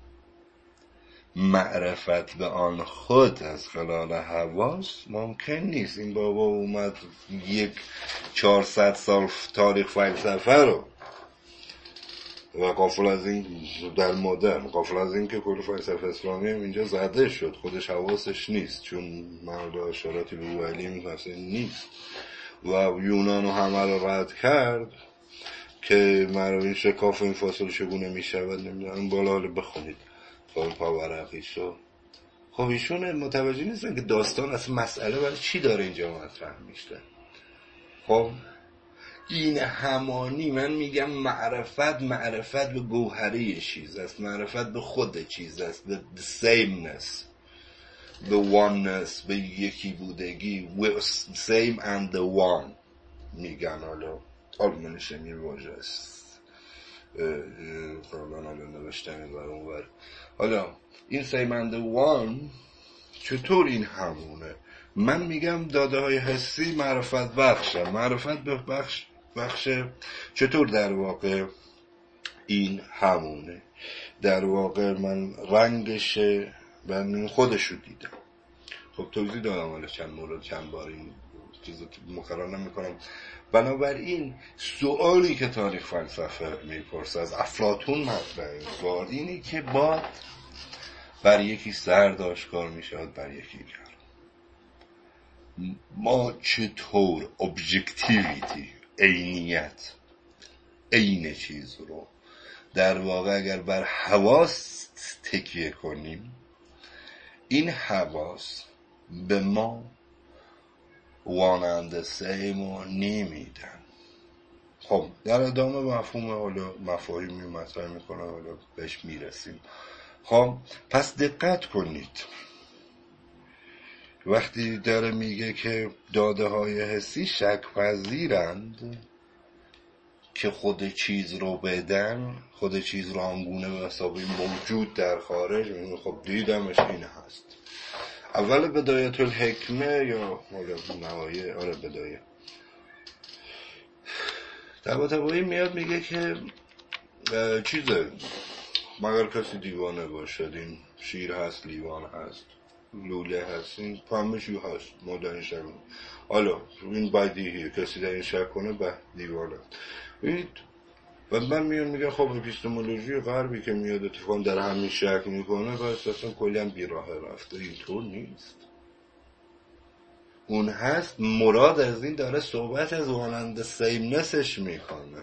معرفت به آن خود از خلال حواس ممکن نیست. این بابا اومد یک چهارصد سال تاریخ فلسفه رو و غافل از این در مدرن، غافل از این که کل فلسفه اسلامی هم اینجا زده شد، خودش حواسش نیست، چون مرد اشاراتی به او علیم مثلا نیست و یونانو همه رو رد کرد که مرا این شکاف این فاصله چگونه میشود، نمیدونم بالا حالا بخونید تا پاورقیشو. خب ایشون متوجه نیستن که داستان اصلا مسئله برای چی داره اینجا مطرح میشه. خب این همانی، من میگم معرفت معرفت به گوهره چیز است، معرفت به خود چیز است، به sameness، به oneness، به یکی بودگی، same and the one میگن. حالا آلمانش می واژه است، فرمان حالا نوشتن بر اون بر. حالا این same and the one چطور این همونه؟ من میگم داده های حسی معرفت بخشه، معرفت به بخش بخشه. چطور در واقع این همونه؟ در واقع من رنگشه من خودشو دیدم. خب توضیح دادم حالا چند مورد چند بار این چیز مکرر نمی‌کنم. بنابراین سوالی که تاریخ فلسفه میپرسه از افلاطون مطرحه بار اینه که باد بر یکی سرد آشکار میشود، بر یکی گرم. ما چطور ابجکتیویتی، عینیت، عین چیز رو در واقع اگر بر حواس تکیه کنیم، این حواس به ما واننده سیمو نمیدن. خب در ادامه مفهوم حالا مفاهیمی مطرح میکنه، حالا بهش میرسیم. خب پس دقت کنید وقتی داره میگه که داده های حسی شک پذیرند که خود چیز رو بدن، خود چیز رو آنگونه به حسابی موجود در خارج، میگه خب دیدمش این هست. اول بدایت الحکمه یا حالا نوایه آره بدایه طباطبایی میاد میگه که چیزه مگر کسی دیوانه باشد، این شیر هست، لیوان هست، لوله هست، این پامشو هست، ما در این شک کنیم. حالا این بدیهیه، کسی در این شک کنه به دیوانه. ببینید و من میون میگم خب اپیستمولوژی غربی که میاد اتفاقا در همین شک میکنه و اصلا کلا بیراه رفته. اینطور نیست. اون هست مراد از این داره صحبت از واننده سیمنسش میکنه.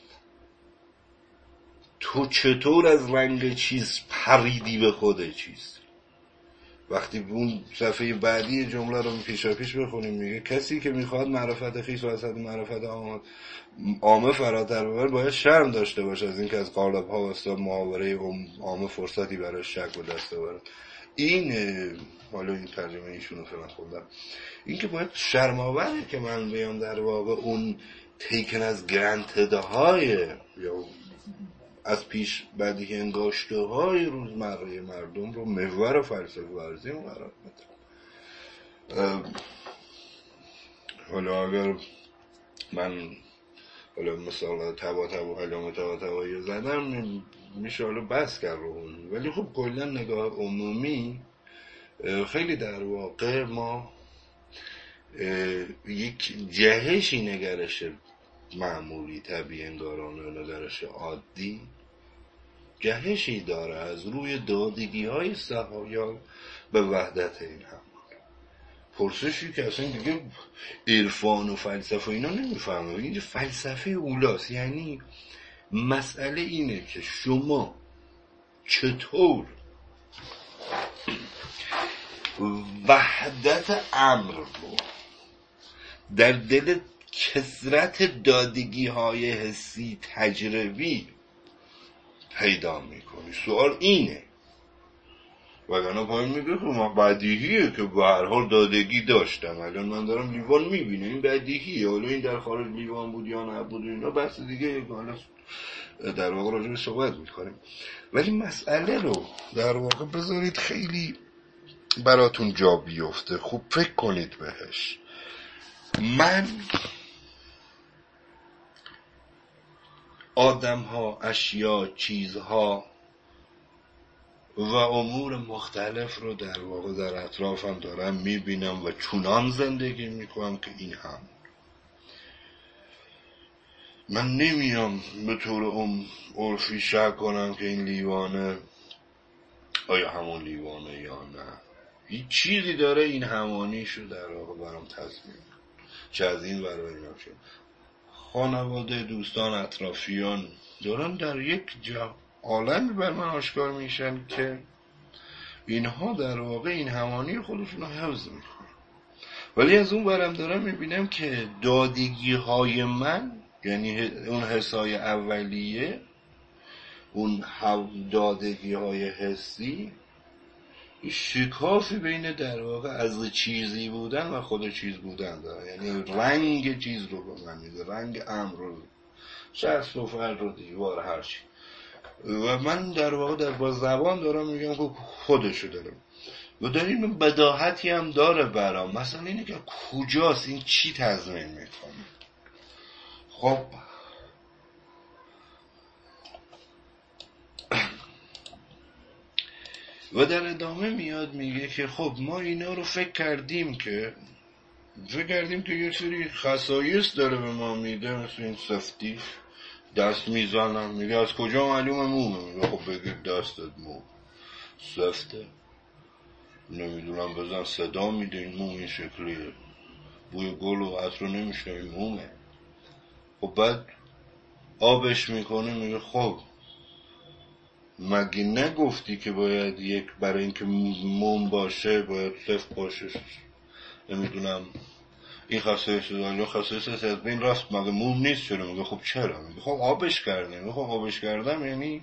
تو چطور از رنگ چیز پریدی به خود چیز؟ وقتی اون صفحه بعدی جمله رو پیشا پیش بخونیم میگه کسی که میخواد معرفت خویش و اصد معرفت عامه فراتر ببره باید شرم داشته باشه از اینکه از قالب ها و استاد محاوره عامه فرصتی برای شک و دست ببره. این حالا این ترجمه ایشونو فعلا خوندم، این که باید شرم‌آوره که من بیام در واقع اون تیکن از گرانتده های یا از پیش بدیهی انگاشته های روزمره مردم رو محور فلسفه ورزی قرار بدم. حالا اگر من حالا مثلا تبا تبا علامه تبا تبایی زدم میشه حالا بس کرد رو اون، ولی خب کلا نگاه عمومی خیلی در واقع ما یک جهشی نگرش معمولی طبیعی انگارانه نگرش عادی جهشی داره از روی دادگی های سهایان به وحدت این هم پرسشی که اصلا دیگه عرفان و فلسفه اینا نمیفهمه. اینجا فلسفه اولاست، یعنی مسئله اینه که شما چطور وحدت امر رو در دل کثرت دادگی های حسی تجربی پیدا میکنی. سوال اینه، وگرنه پایین میگه که ما بدیهیه که به هر حال دادگی داشتم، الان من دارم لیوان میبینم این بدیهیه، حالا این در خارج لیوان بود یا نبود اینا بحث دیگه، حالا در واقع راجع به صحبت میکنیم. ولی مسئله رو در واقع بذارید خیلی براتون جا بیفته، خوب فکر کنید بهش. من آدم ها، اشیا، چیزها و امور مختلف رو در واقع در اطرافم دارم میبینم و چونان زندگی میکنم که این هم من نمیام به طور ام عرفی شک کنم که این لیوانه آیا همون لیوانه یا نه. هیچ چیزی داره این همانیشو در واقع برام تصمیم چه از این برای اینم شد. خانواده، دوستان، اطرافیان دارن در یک جا عالمی بر من آشکار میشن که اینها در واقع این همانی خودشون رو حفظ میکنن، ولی از اون برم دارم میبینم که دادگی های من، یعنی اون حسای اولیه، اون دادگی های حسی، شکافی بین در واقع از چیزی بودن و خود چیز بودن داره. یعنی رنگ چیز رو به من میده، رنگ امر رو، شخص و فرد رو، دیوار، هر چی. و من در واقع در با زبان دارم میگم که خودشو دارم و در این بداهتی هم داره برام. مثلا اینه که کجاست این چی تضمین میکنه. خب و در ادامه میاد میگه که خب ما اینا رو فکر کردیم که فکر کردیم که یه سری خصایص داره به ما میده، مثل این سفتی، دست میزنم، میگه از کجا معلومه مومه، میگه خب بگید دستت موم سفته، نمیدونم بزن صدا میده این موم این شکلیه، بوی گل و عطر رو نمیشه این مومه. خب بعد آبش میکنه، میگه خب مگه نگفتی که باید یک برای اینکه موم باشه باید سفت باشه، نمیدونم این خصایص داره، خصایص از بین راست مگه موم نیست؟ چرا؟ میگه خب چرا؟ میگه خب آبش کردیم. میگه خب آبش کردم یعنی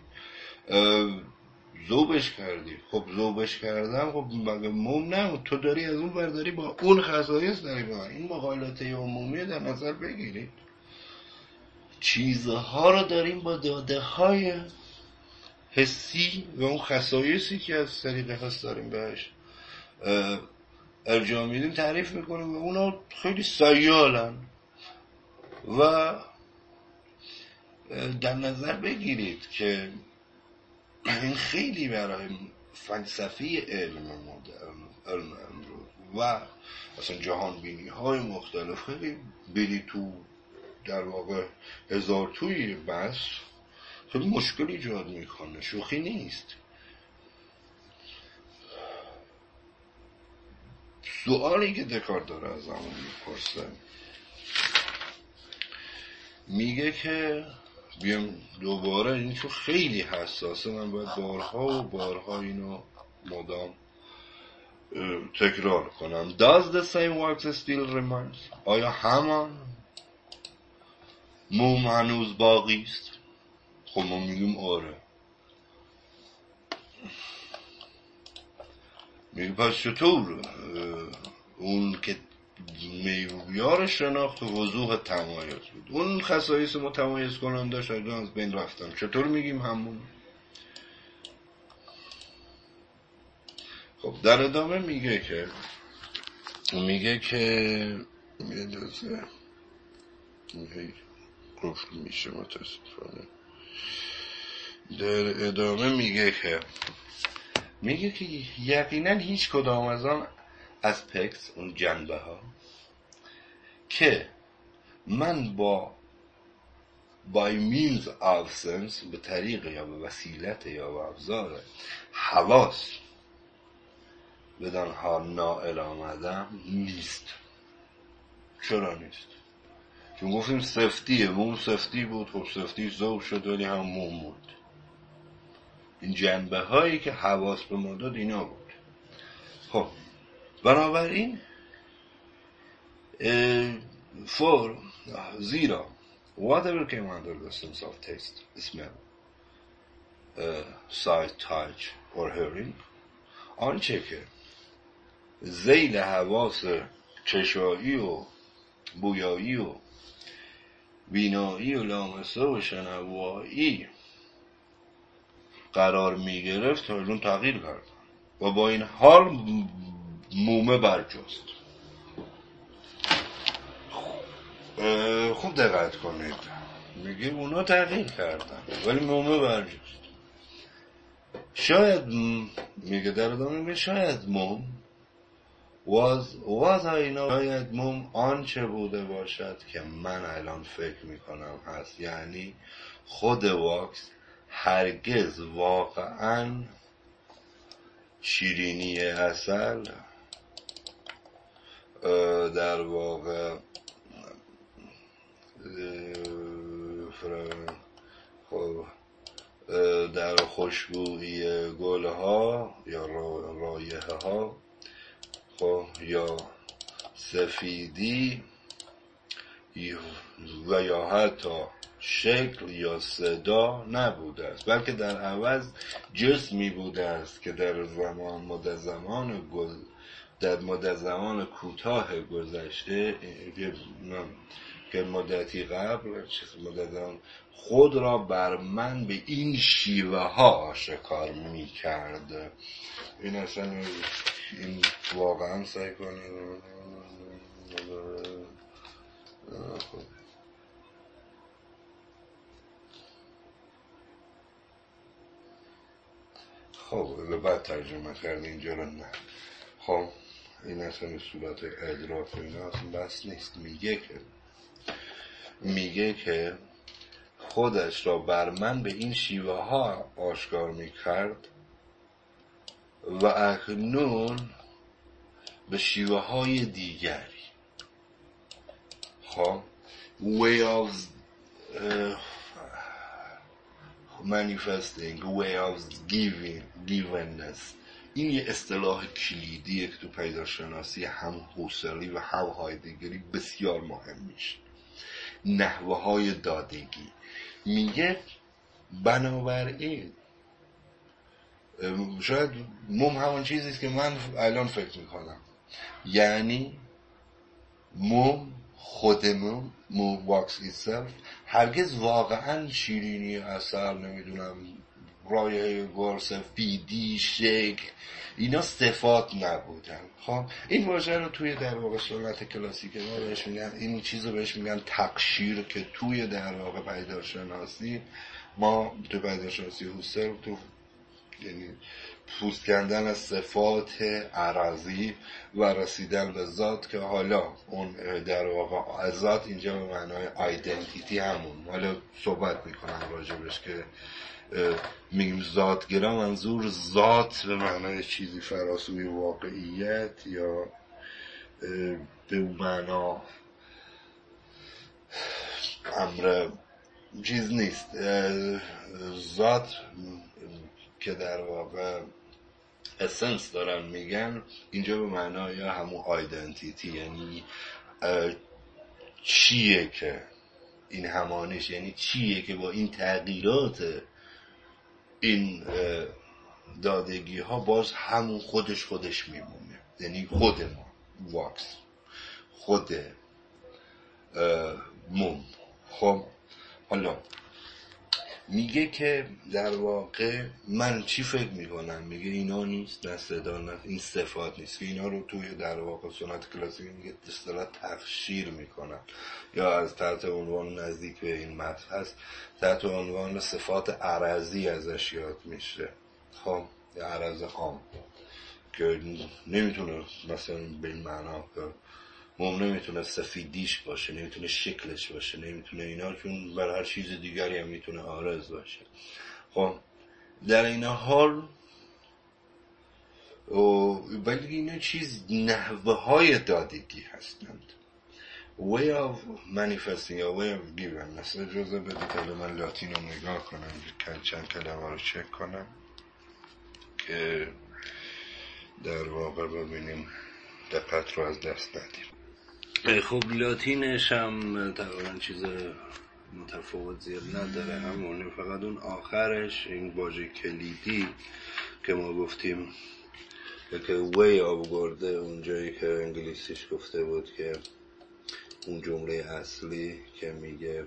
ذوبش کردی. خب ذوبش کردم، خب مگه موم نه؟ تو داری از اون برداری با اون خصایص داری با این مقالطه عمومی در نظر بگیرید. چیزها رو داریم با داده های حسی و اون خصایصی که از طریق حس داریم بهش ارجاع میدیم تعریف میکنیم و اونا خیلی سیالن. و در نظر بگیرید که این خیلی برای فلسفی علم مدرن، علم امروز و اصلا جهان بینی های مختلف خیلی بری تو در واقع هزار توی بس خیلی مشکل ایجاد میکنه، شوخی نیست. سوالی که دکارت داره از همون میپرسه، میگه که بیام دوباره، این چون خیلی حساسه من باید بارها و بارها اینو مدام تکرار کنم. Does the same wax still remains؟ آیا همان موم هنوز باقی است؟ خب ما میگیم آره. میگه پس چطور اون که معیار شناخت و وضوح تمایز بود، اون خصایص متمایز کننده شاید از بین رفتن، چطور میگیم همون؟ خب در ادامه میگه که میگه که میدازه گفت میشه متاسفانه. در ادامه میگه که میگه که یقینا هیچ کدام از آن اسپکتس، اون جنبه ها که من با by means of sense، به طریق یا به وسیلت یا به ابزار حواس بدانها نائل آمدم نیست. چرا نیست؟ چون گفتیم سفتیه، موم سفتی بود، خب سفتی ذوب شد ولی هم موم بود. این جنبه هایی که حواس به ما داد اینا بود. خب بنابراین for زیرا whatever came under the sense of taste, smell, uh, sight, touch or hearing، آنچه که ذیل حواس چشایی و بویایی و بینایی و لامسه و شنوایی قرار می گرفت تا اون تغییر کرد و با این حال مومه برجست. خوب دقت کنید، میگه اونا تغییر کردن ولی مومه برجست. شاید میگه در ادامه میگه شاید موم was was I know، شاید موم آنچه بوده باشد که من الان فکر میکنم هست، یعنی خود واکس هرگز واقعا شیرینی عسل در واقع خب در خوشبویی گلها یا رایحه ها خب یا سفیدی و یا حتی شکل یا صدا نبوده است، بلکه در عوض جسمی بوده است که در زمان مدت زمان گل در مدت زمان کوتاه گذشته که مدتی قبل مدت زمان خود را بر من به این شیوه ها آشکار می کرد. این اصلا این واقعا سعی کنید خب به بعد ترجمه کرد اینجا رو نه. خب این اصلا صورت ادراک و اینا اصلا بس نیست. میگه که میگه که خودش را بر من به این شیوه ها آشکار میکرد و اکنون به شیوه های دیگری خب way of uh, manifesting, way of giving, givenness این یه اصطلاح کلیدیه که تو پیداشناسی هم هوسلی و هم هایدگری بسیار مهم میشه. نحوه های دادگی میگه بنابراین شاید موم همون چیزیست که من الان فکر میکنم، یعنی موم خود موم موم واکس ایتسلف هرگز واقعا شیرینی اثر نمیدونم رایحه گل سفیدی شکل اینا صفات نبودن. خب این واژه رو توی در واقع سنت کلاسیک ما بهش میگن، این چیزو بهش میگن تقشیر، که توی در واقع پیداشناسی ما تو پیداشناسی هوسل تو یعنی پوست کندن از صفات عرضی و رسیدن به ذات، که حالا اون در واقع ذات اینجا به معنای آیدنتیتی همون، حالا صحبت میکنم راجبش که میگیم ذاتگرا منظور ذات به معنای چیزی فراسوی واقعیت یا به معنا امر چیز نیست. ذات که در واقع اسنس دارن میگن اینجا به معنای همون آیدنتیتی، یعنی چیه که این همانش، یعنی چیه که با این تغییرات این دادگی ها باز همون خودش خودش میمونه، یعنی خود ما واکس خود موم. خب حالا میگه که در واقع من چی فکر میکنم، میگه اینا نیست، نه صدا نه این صفات نیست، که اینا رو توی در واقع سنت کلاسیک میگه اصطلاح تقشیر میکنن، یا از تحت عنوان نزدیک به این متن هست تحت عنوان صفات عرضی ازش یاد میشه. خب یا عرض عام که نمیتونه مثلا به این معنا که موم نمیتونه سفیدیش باشه، نمیتونه شکلش باشه، نمیتونه اینا، چون بر هر چیز دیگری هم میتونه عارض باشه. خب در این حال ولی اینا چیز نحوه های دادگی هستند، way of manifesting یا way of giving. مثلا اجازه بدید که من لاتین رو نگاه کنم، چند کلمه رو چک کنم که در واقع ببینیم دقت رو از دست ندیم. خب لاتینش هم تقریبا چیز متفاوت زیاد نداره، همونه، فقط اون آخرش این واژه کلیدی که ما گفتیم که وی آورده، اونجایی که انگلیسیش گفته بود که اون جمله اصلی که میگه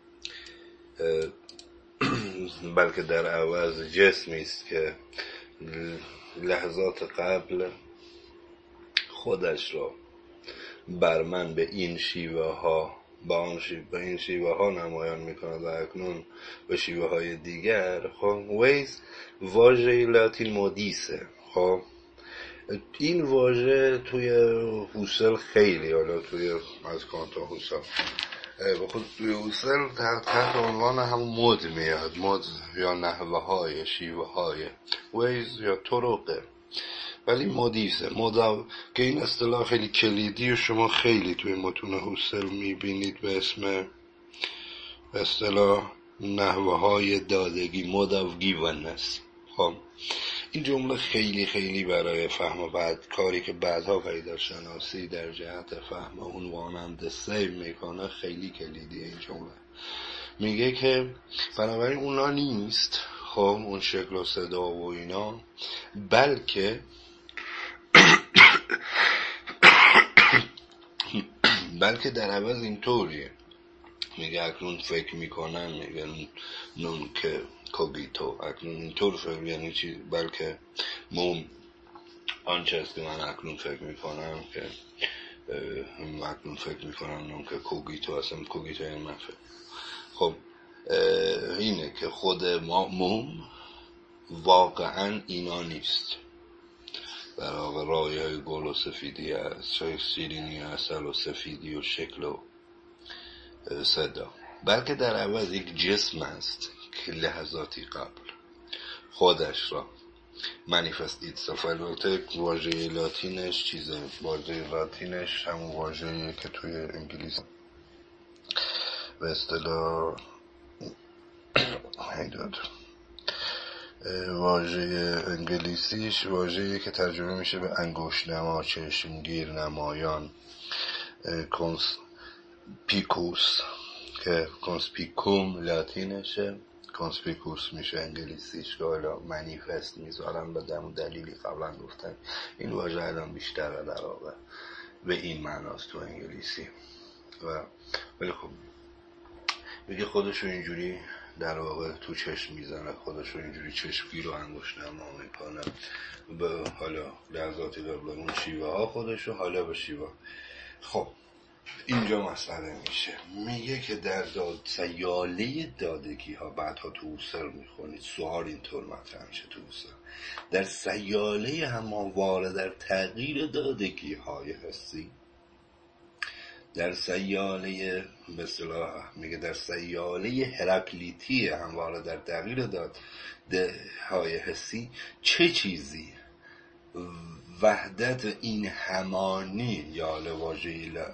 بلکه در عوض جسمی است که لحظات قبل خودش را بر من به این شیوه ها با آن شیوه به این شیوه ها نمایان میکند و اکنون به شیوه های دیگر. خب ویز واژه لاتین مودیسه. خب این واژه توی هوسل خیلی، حالا توی از کانتا هوسل بخود توی هوسل تحت عنوان هم مد میاد، مد یا نحوه های شیوه های، ویز یا طرقه، ولی مودیسه مدو که این اصطلاح خیلی کلیدی و شما خیلی توی متون هوسل میبینید به اسم اصطلاح نحوه های دادگی، مود آف گیوننس. خب این جمله خیلی خیلی برای فهم بعد کاری که بعدها پیداشناسی در جهت فهم اون وانند سیو میکنه خیلی کلیدی. این جمله میگه که بنابراین اونا نیست خب اون شکل و صدا و اینا، بلکه بلکه در عوض اینطوریه. میگه اکنون فکر میکنم، میگه نون که کوگیتو، اکنون اینطور فکر، یعنی چی؟ بلکه موم آنچه است که من اکنون فکر میکنم که اکنون فکر میکنم نون که کوگیتو هستم، کوگیتو یعنی من فکر. خب اینه که خود ما موم واقعا اینا نیست، برای رایحه گل و سفیدی هست، شاید شیرینی عسل و سفیدی و شکل و صدا، بلکه در عوض یک جسم است که لحظاتی قبل خودش را manifest itself. البته واژه لاتینش چیزه، واژه لاتینش همون واژه‌ایه که توی انگلیسی به اصطلاح هیداد واژه انگلیسیش واژه‌ای که ترجمه میشه به انگشت نما، چشمگیر، نمایان، کنس پیکوس که کنسپیکوم لاتینشه، کنسپیکوس میشه انگلیسیش که حالا منیفست میذارن به دم دلیلی قبلا گفتن. این واژه الان بیشتر در واقع به این معناست تو انگلیسی. و ولی خب میگه خودشو اینجوری در واقع تو چشم میزنه، خودشو اینجوری چشمگیر و انگشت نما میکنه به حالا لحظاتی قبل اون شیوه ها خودشو حالا به شیوه. خب اینجا مسئله میشه، میگه که در داد سیاله دادگی ها، بعدها تو اوسر میخونید سوال اینطور مطرح میشه تو اوسر، در سیاله همواره در تغییر دادگی های حسی، در سیاله به اصطلاح میگه در سیاله هراکلیتی همواره در تغییر داده های حسی، چه چیزی وحدت این همانی یا لواژه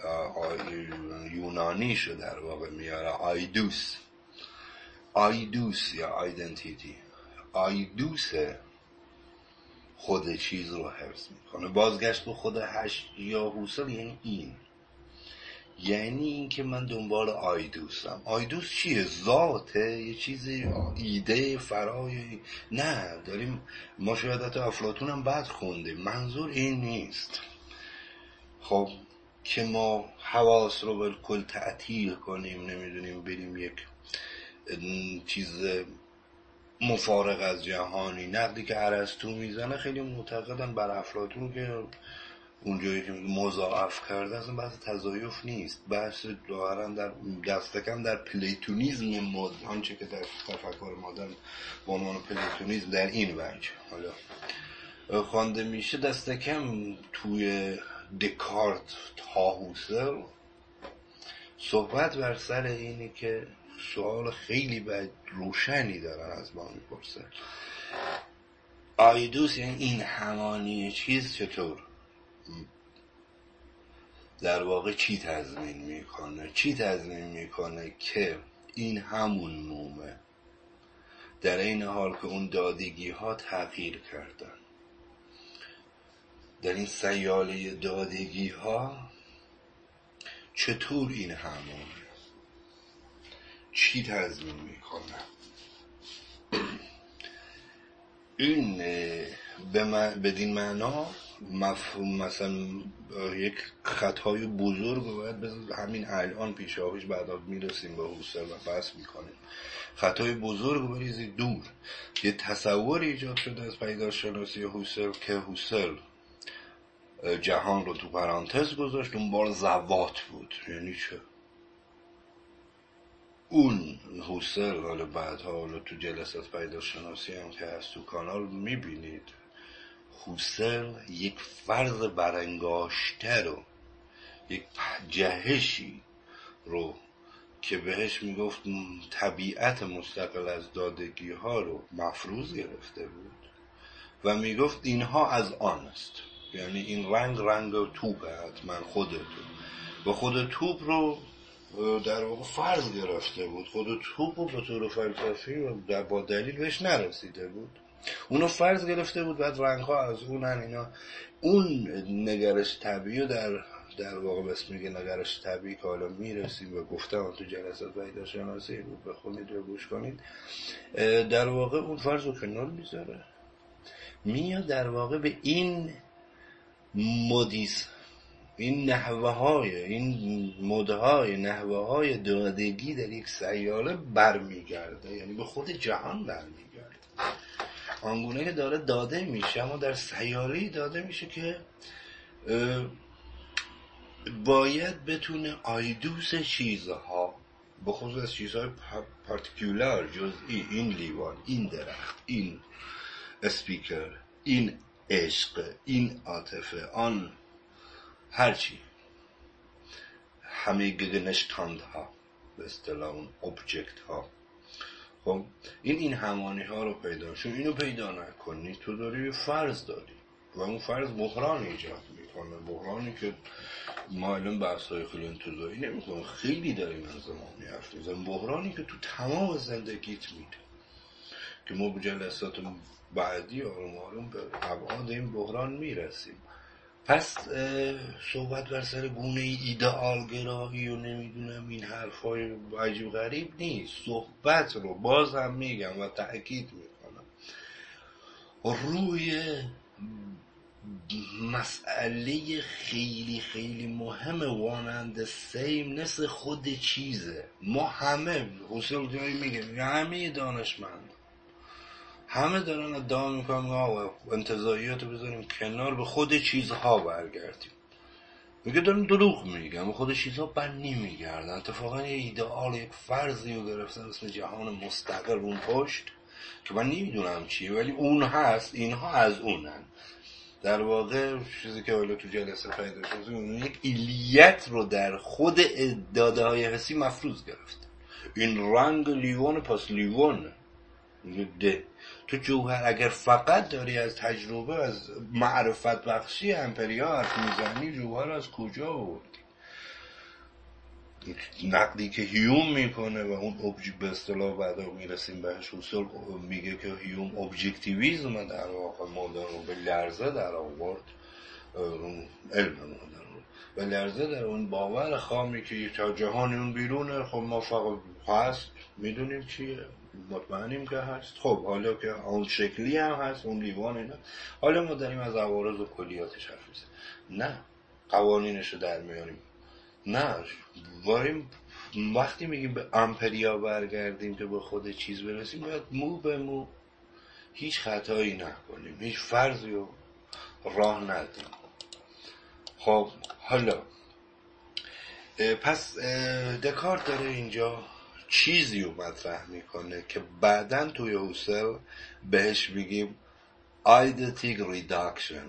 یونانی شو در واقع میاره، آیدوس، آیدوس یا آیدنتیتی، آیدوس خود چیز رو حفظ میکنه. بازگشت به خود هشت یا هوسل یعنی این، یعنی این که من دنبال آیدوسم. آیدوس چیه؟ ذاته؟ یه چیزی ایده فرای؟ نه، داریم ما شاید حتی افلاطون هم بد خونده، منظور این نیست. خب که ما حواس رو بالکل تعطیل کنیم، نمیدونیم بریم یک چیز مفارق از جهانی. نقدی که ارسطو میزنه خیلی معتقدن بر افلاطون که اونجایی که مضاعف کرده اصلا بحث تضایف نیست، بحث ظاهرا در دست کم در پلیتونیزم مد، آنچه که در تفکر مدرن با عنوان پلیتونیزم در این وجه حالا خوانده میشه، دست کم توی دکارت تا هوسل صحبت بر سر اینه که سوال خیلی بد روشنی دارن از ما میپرسه، آیدوس یعنی این همانی چیز چطور در واقع چی تضمین میکنه؟ چی تضمین میکنه که این همون نومه در این حال که اون دادگی ها تغییر کردن، در این سیاله دادگی ها چطور این همونه؟ چی تضمین میکنه؟ این بدین معنا مفهوم مثلا یک خطای بزرگ باید بذارد همین الان پیشاپیش بعدا میرسیم به هوسل و بحث میکنیم، خطای بزرگ بریزید دور. یه تصور ایجاد شده از پیداشناسی هوسل که هوسل جهان رو تو پرانتز گذاشت، دنبال ذوات بود. یعنی چه؟ اون هوسل حالا بعدها حالا تو جلسات پیداشناسی هم که هست تو کانال میبینید، هوسل یک فرض برانگاشته رو، یک جهشی رو که بهش میگفت طبیعت مستقل از دادگی ها رو مفروض گرفته بود و میگفت اینها از آن است. یعنی این رنگ رنگ توپه، حتما خودت و خود توپ رو در واقع فرض گرفته بود. خود توپ رو به طور فلسفی و با دلیل بهش نرسیده بود، اونو فرض گرفته بود، بعد رنگ ها از اونن اینا. اون نگرش طبیعی در در واقع بس میگه نگرش طبیعی که حالا میرسیم و گفتم تو جلسات پیداشناسی بود بخونید و گوش کنید، در واقع اون فرض رو کنار میذاره، میاد در واقع به این مدیس، این نحوه های، این مده های، نحوه های دادگی در یک سیاله برمیگرده، یعنی به خود جهان برمیگرده. آنگونه که داره داده میشه، اما در سیاله‌ای داده میشه که باید بتونه آیدوس چیزها، بخصوص چیزهای پارتیکولار، جزئی، این لیوان، این درخت، این اسپیکر، این عشق، این عاطفه، آن هرچی، همه گگنشتاند ها به اصطلاح اون اوبجکت ها. خب این این همانی ها رو پیدا شد. اینو پیدا نکنی تو داری فرض داری و اون فرض بحران ایجاد میکنه، بحرانی که ما الان بحث های خیلی انتظاری نمیکنم، خیلی داریم از زمانی حرف میزنیم، بحرانی که تو تمام زندگیت میده. که ما به جلسات بعدی آروم آروم به ابعاد این بحران میرسیم. پس صحبت بر سر گونه ایدئال گرایی و نمیدونم این حرفای عجیب غریب نیست. صحبت رو باز هم میگم و تأکید میکنم روی مسئله خیلی خیلی مهم وانند سیم نصف خود چیزه. ما همه حسل جایی میگم همه دانشمند همه دارن ادعا میکنن آقا انتزاعیات رو بذاریم کنار به خود چیزها برگردیم. میگه دارن دروغ میگم به خود چیزها بر نمیگردن. اتفاقا یه ایدئال یک فرضی رو گرفتن اسم جهان مستقل اون پشت که من نمیدونم چیه ولی اون هست، اینها از اونن. در واقع چیزی که حالا تو جلسه پیدا شد اون یک ایلیت رو در خود داده های حسی مفروض گرفت. این رنگ لیوان پس لیوانه. میگه ده تو جوهر اگر فقط داری از تجربه از معرفت بخشی امپریا حرف میزنی جوهر از کجا آوردی؟ نقدی که هیوم میکنه و اون ابجکت به اصطلاح بعدا میرسیم بهش اصول میگه که هیوم ابجکتیویسم در واقع مدرن رو به لرزه در آورد، علم مدرن رو به لرزه در اون باور خامی که تا جهان اون بیرونه. خب ما فقط هست میدونیم چیه، مطمئنیم که هست. خب حالا که اون شکلی هم هست اون لیوان اینا، حالا ما داریم از عوارض و کلیاتش حرف میزنیم، نه قوانینش رو در میاریم، نه واریم وقتی میگیم به امپریا برگردیم که به خود چیز برسیم باید مو به مو هیچ خطایی نکنیم، هیچ فرضی رو راه ندیم. خب حالا پس دکارت داره اینجا چیزی رو مطرح میکنه که بعداً توی هوسل بهش میگیم ایدتیک ریداکشن،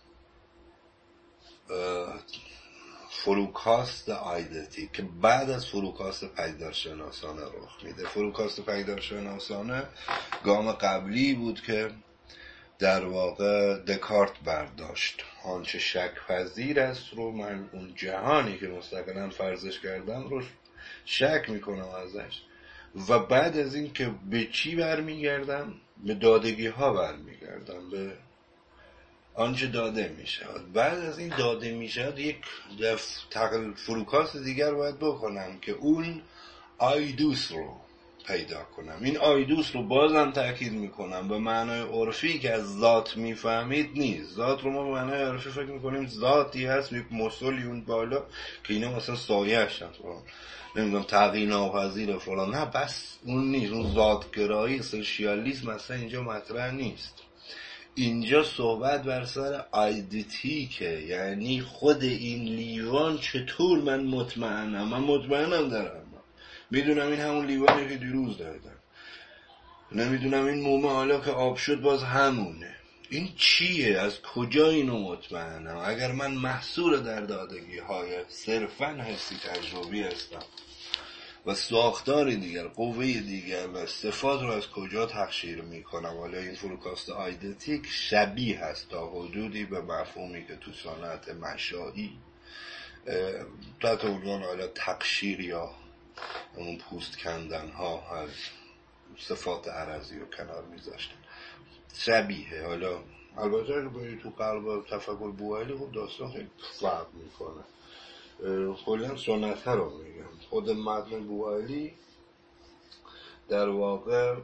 فروکاست ایدتی که بعد از فروکاست پدیدارشناسانه رخ میده. فروکاست پدیدارشناسانه گام قبلی بود که در واقع دکارت برداشت، آنچه شک پذیر است رو من اون جهانی که مستقلاً فرضش کردم رو شک میکنم ازش و بعد از این که به چی برمیگردم؟ به دادگی ها برمیگردم، به آنچه داده میشود. بعد از این داده میشود یک فروکاست دیگر باید بکنم که اون آیدوس رو پیدا کنم. این آیدوس رو بازم تأکید میکنم به معنای عرفی که از ذات میفهمید نیست. ذات رو ما به معنای عرفی فکر میکنیم ذاتی هست یک مسلی اون بالا که اینا مثلا سایه هستن نمیدونم تغییر ناپذیر فلان، نه بس اون نیست. اون ذاتگرایی اسنشیالیسم مثلا اینجا مطرح نیست. اینجا صحبت بر سر ایدتیکه، یعنی خود این لیوان چطور من مطمئنم، من مطمئنم دارم، میدونم این همون لیوانه که دیروز دادم، نمیدونم این مومه حالا که آب شد باز همونه. این چیه؟ از کجا اینو مطمئنم؟ اگر من محصول در دادگی های صرفاً حسی تجربی هستم و ساختاری دیگر، قوه دیگر و صفات رو از کجا تقشیر میکنم؟ حالا این فروکاست ایدتیک شبیه هست تا حدودی به مفهومی که تو صنعت مشاهی تحت عنوان حالا تقشیر یا اون پوست کندن ها از صفات عرضی رو کنار میذاشتن، شبیه. حالا البته اگه باید تو قلب تفکر بوئیلی خب داستان خیلی فرق میکنه. کلا سنت ها رو میگم. خود متن بوئیلی در واقع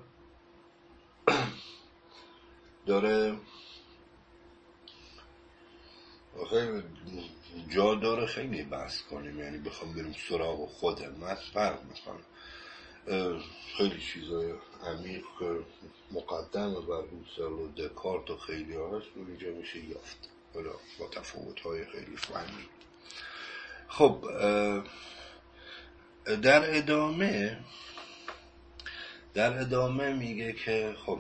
داره خیلی جا داره خیلی بحث کنیم، یعنی بخوام بریم سراغ خود متن فرق میکنه. خیلی چیزای عمیق مقدم بر هوسل و دکارت و خیلی ها هست و اینجا میشه یافت، حالا با تفاوت های خیلی فنی. خب در ادامه در ادامه میگه که خب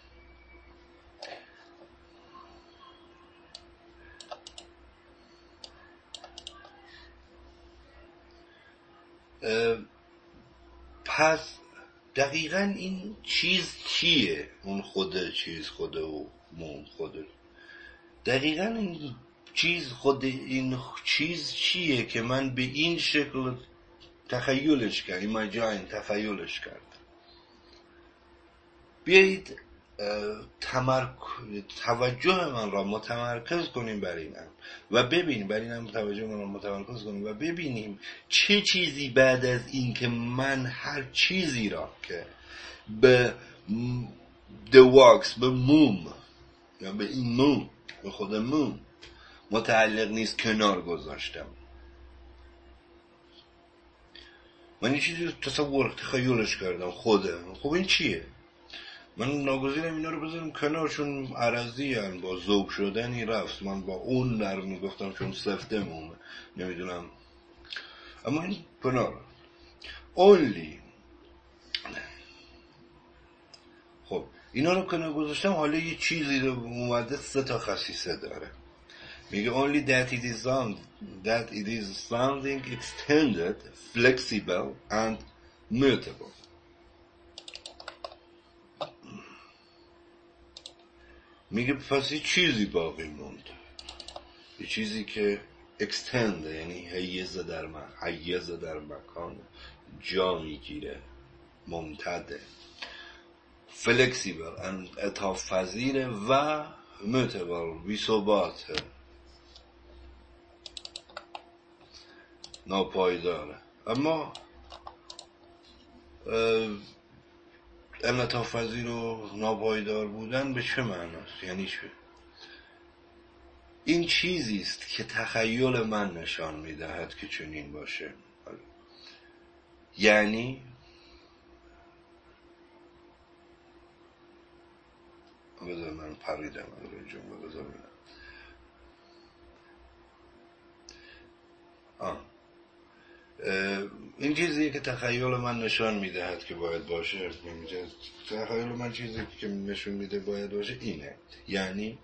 پس دقیقاً این چیز چیه؟ اون خود چیز خوده و مون خوده. دقیقاً این چیز خود این چیز چیه که من به این شکل تخیلش کردم، ایماجین تخیلش کردم. بیایید تمرک... توجه من را متمرکز کنیم بر اینم و ببینیم، بر اینم توجه من را متمرکز کنیم و ببینیم چه چیزی بعد از این که من هر چیزی را که به the wax، به موم یا به این موم، به خود موم متعلق نیست کنار گذاشتم. من این چیزی تصور تخیلش کردم خوده. خب این چیه؟ من ناگزیرم اینا رو بذارم کنار، چون عرضی هن با ذوب شدنی رفت. من با اون نرم میگفتم چون سفته مومه، نمیدونم، اما این کنار only. خب اینا رو کنار گذاشتم. حالا یه چیزی رو اومده سه تا خصیصه داره. میگه only that it is sound that it is something extended, flexible and mutable. میگه پس یه چیزی باقی موند، یه چیزی که extend یعنی حیز در من حیز در مکان، جا میگیره، ممتده، flexible and اطاف پذیره و mutable بی ثباته، ناپایداره. اما انعطاف پذیر و ناپایدار بودن به چه معناست؟ یعنی چه؟ این چیزی است که تخیل من نشان میدهد که چنین باشه. یعنی بذار من پریدم از روی جمله، بذار ببینم. آه این چیزی که تخیل من نشان میدهد که باید باشه، تخیل من چیزی که نشون میده باید باشه اینه. یعنی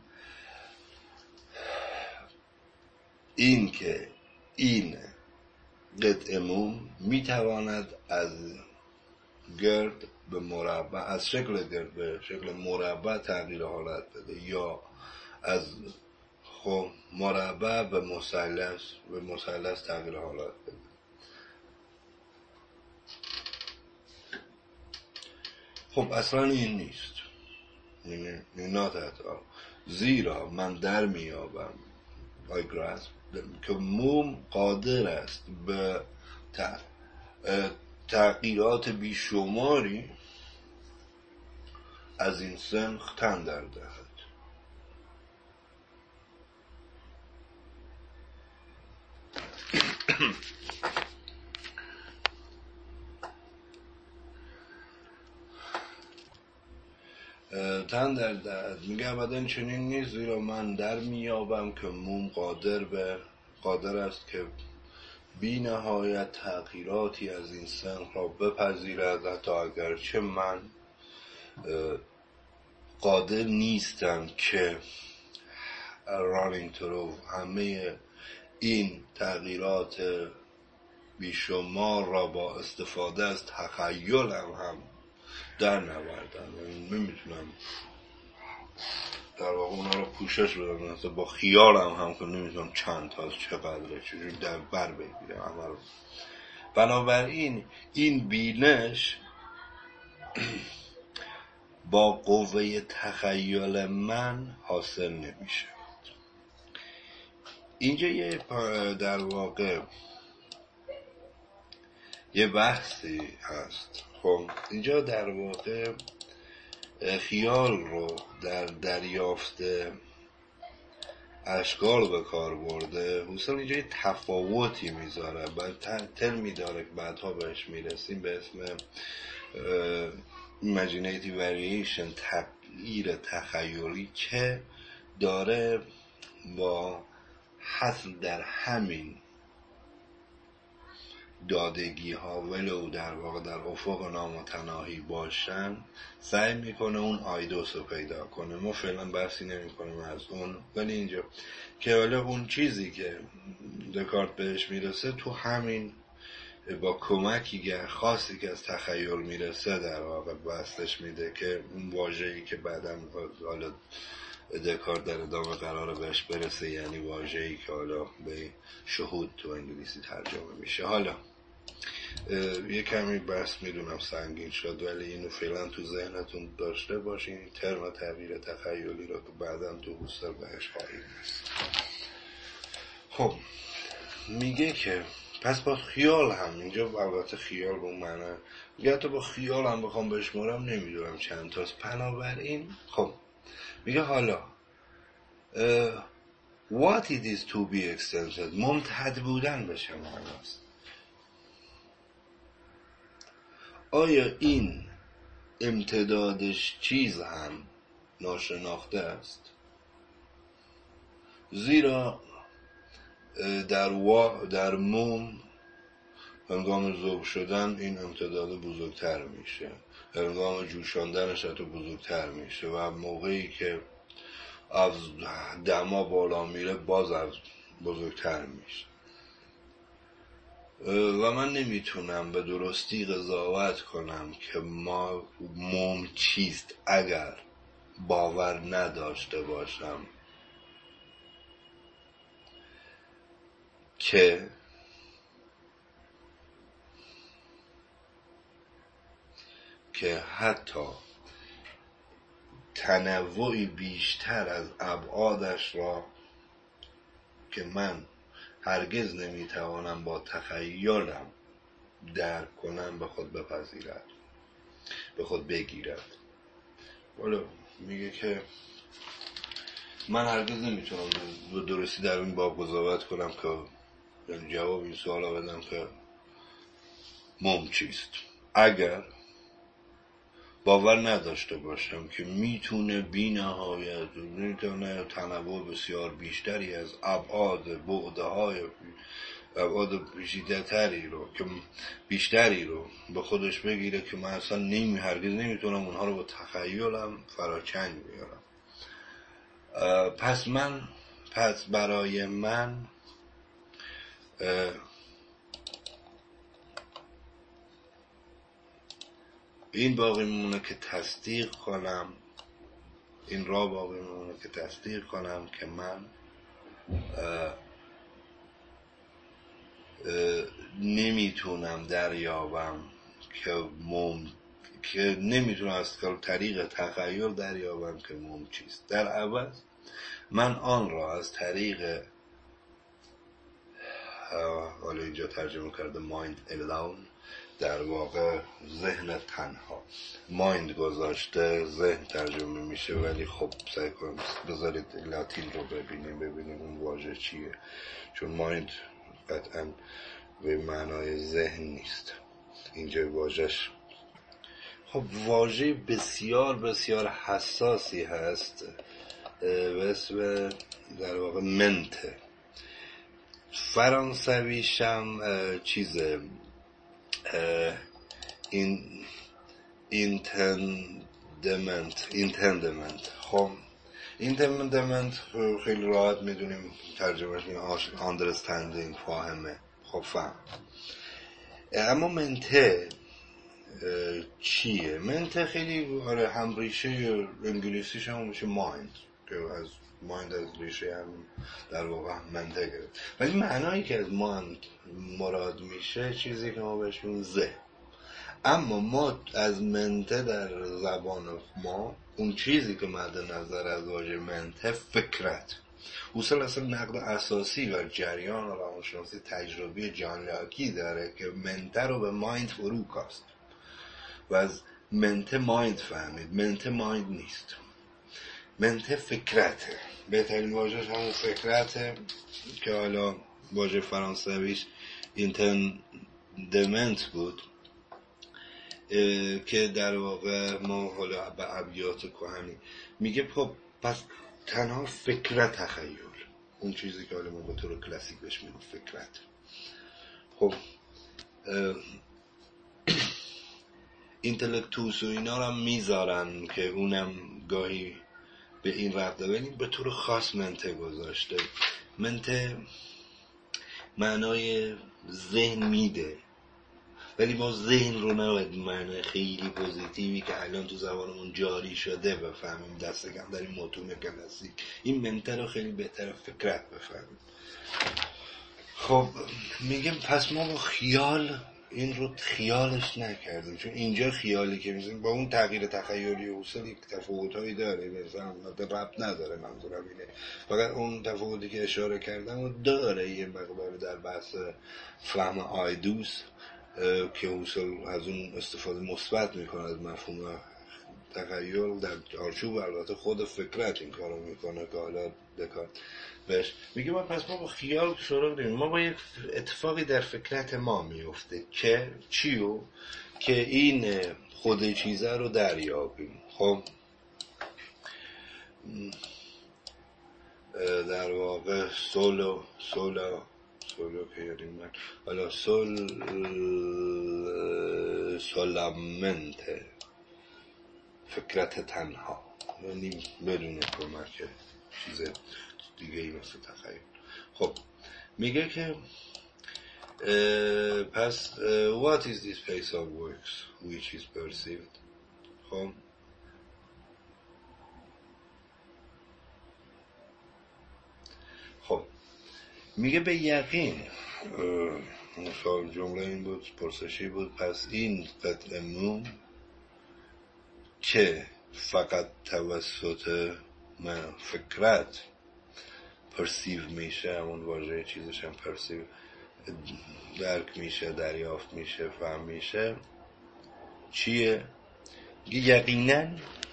این که این قطعه موم میتواند از گرد به مربع، از شکل گرد به شکل مربع تغییر حالت بده، یا از خب مربع به مثلث به مثلث تغییر حالت بده. خب اصلا این نیست، این not at all. زیرا من در میابم I grasp که موم قادر است به تغییرات بیشماری از این سنخ تن در دهد. تن در دهد. میگه ابدا چنین نیست، زیرا من در میابم که موم قادر به قادر است که بی نهایت تغییراتی از این سنخ را بپذیرد، حتی اگرچه من قادر نیستم که رانینگ ترو همه این تغییرات بیشمار را با استفاده از تخیلم هم در نوردم. نمیتونم در واقع اونا رو پوشش بدم، مثلا با خیالم هم که نمیتونم چند تا چقدره چجوری در بر بگیرم همه رو. بنابراین این بینش با قوه تخیل من حاصل نمیشه. اینجا یه در واقع یه بحثی هست. خب اینجا در واقع خیال رو در دریافت اشکال به کار برده. حسین اینجا یه تفاوتی میذاره، بعد ترمی داره که بعدها بهش میرسیم به اسم imaginative variation، تغییر تخیلی که داره با حصر در همین دادگی ها ولو در واقع در افق نامتناهی باشن سعی میکنه اون آیدوس رو پیدا کنه. ما فعلا بحثی نمی کنیم از اون، ولی اینجا که حالا اون چیزی که دکارت بهش میرسه تو همین با کمکی خاصی که از تخیل میرسه در واقع بستش میده که اون واژه‌ای که بعداً حالا دکارت در ادامه قراره بهش برسه، یعنی واژه‌ای که حالا به شهود تو انگلیسی ترجمه میشه. حالا یه کمی بحث میدونم سنگین شد، ولی اینو فعلا تو ذهنتون داشته باشین. ترم تعبیر تخیلی رو که بعداً تو بوستر بهش خواهیم رسید. خب میگه که پس با خیال هم، اینجا البته خیال به اون معنی میگه حتی با خیال هم بخوام بشمارم نمیدونم چند تاست. بنابراین خب میگه حالا uh, what it is to be extended، ممتد بودن به چه معناست؟ آیا این امتدادش چیز هم ناشناخته است؟ زیرا در وا در موم هنگام ذوب شدن این امتداد بزرگتر میشه، هنگام جوشاندنش حتی بزرگتر میشه و موقعی که از دما بالا میره باز از بزرگتر میشه. و من نمیتونم به درستی قضاوت کنم که ما موم چیست اگر باور نداشته باشم که که حتی تنوعی بیشتر از ابعادش را که من هرگز نمیتوانم با تخیلم درک کنم به خود بپذیرد، به خود بگیرد. ولی میگه که من هرگز نمیتونم به درستی در این باب قضاوت کنم که جواب این سوالا بدم که موم چیست اگر باور نداشته باشم که میتونه بی نهایت میتونه تنوع بسیار بیشتری از ابعاد بعدهای ابعاد پیچیده‌تری رو که بیشتری رو به خودش بگیره که من اصلا نمی هرگز نمیتونم اونها رو با تخیلم فراچنگ بیارم. پس من پس برای من این باقی میمونه که تصدیق کنم، این را باقی میمونه که تصدیق کنم که من اه اه نمیتونم دریابم که موم که نمیتونم از طریق تخیل دریابم که موم چیست. در عوض من آن را از طریق حالا اینجا ترجمه کرده mind alone، در واقع ذهن تنها، مایند گذاشته ذهن ترجمه میشه، ولی خب سعی کنیم بذارید لاتین رو ببینیم ببینیم اون واژه چیه، چون مایند قطعا به معنای ذهن نیست اینجا واژهش. خب واژه بسیار بسیار حساسی هست به اسم در واقع منته. فرانسویشم چیزه این اینتندمنت اینتندمنت خب اینتندمنت خیلی راحت میدونیم ترجمهش میشه آندرستندینگ، فاهمه، خب فهم. اما منته چیه؟ منته خیلی آره هم ریشه انگلیسیش هم میشه مایند که از مایند از ریشه هم در واقع منته گرفت، ولی معنایی که از مایند مراد میشه چیزی که ما بهش میگیم ذهن. اما ما از منته در زبان ما اون چیزی که مد نظر از واژه منته فکرت اصول اصلا نقد اساسی و جریان و روانشناسی تجربی جان لاکی داره که منته رو به مایند فرو کاست و از منته مایند فهمید. منته مایند نیست، منته فکرته. بهترین واژه‌اش همون فکرته که حالا واژه فرانسویش اینتندمنت بود که در واقع ما حالا به ابیات کهنی میگه خب پس تنها فکرت تخیل، اون چیزی که حالا ما به طور کلاسیک بهش میگیم فکرت. خب اینتלקتوس و اینا رو هم میذارن که اونم گاهی به این رفته، ولی به طور خاص منته گذاشته. منته معنای ذهن میده، ولی ما ذهن رو نباید معنای خیلی پوزیتیوی که الان تو زبانمون جاری شده بفهمیم، دست کم در این متون کلاسیک. این منته رو خیلی بهتره فکرت بفهمیم. خب میگم پس ما با خیال این رو خیالش نکردیم، چون اینجا خیالی که میزنیم با اون تغییر تخیلی و حوصل یک تفاوت‌هایی داره، مثلا ربط نداره، منظورم اینه فقط اون تفاوتی که اشاره کردم و داره یه مقدار در بحث فهم آیدوس که حوصل از اون استفاده مثبت میکنه از مفهوم تخیل در چارچوب البته خود فکرت این کارو میکنه که حالا دکارت بهش میگه ما پس ما با خیال سراغ داریم، ما با یک اتفاقی در فکرت ما میفته که چیو که این خود چیزه رو دریابیم. خب در واقع سولو سولو سولو که یادیم من حالا سول سولامنته فکرت تنها، یعنی بدون کمک چیز دیگه ای مثل تخیل. خب میگه که پس what is this place of works which is perceived. خب خب میگه به یقین مثال جمله این بود، پرسشی بود، پس این قطع موم که فقط توسط من فکرت پرسیو میشه، همون واژه چیزش هم پرسیو، درک میشه، دریافت میشه، فهم میشه، چیه؟ یقینا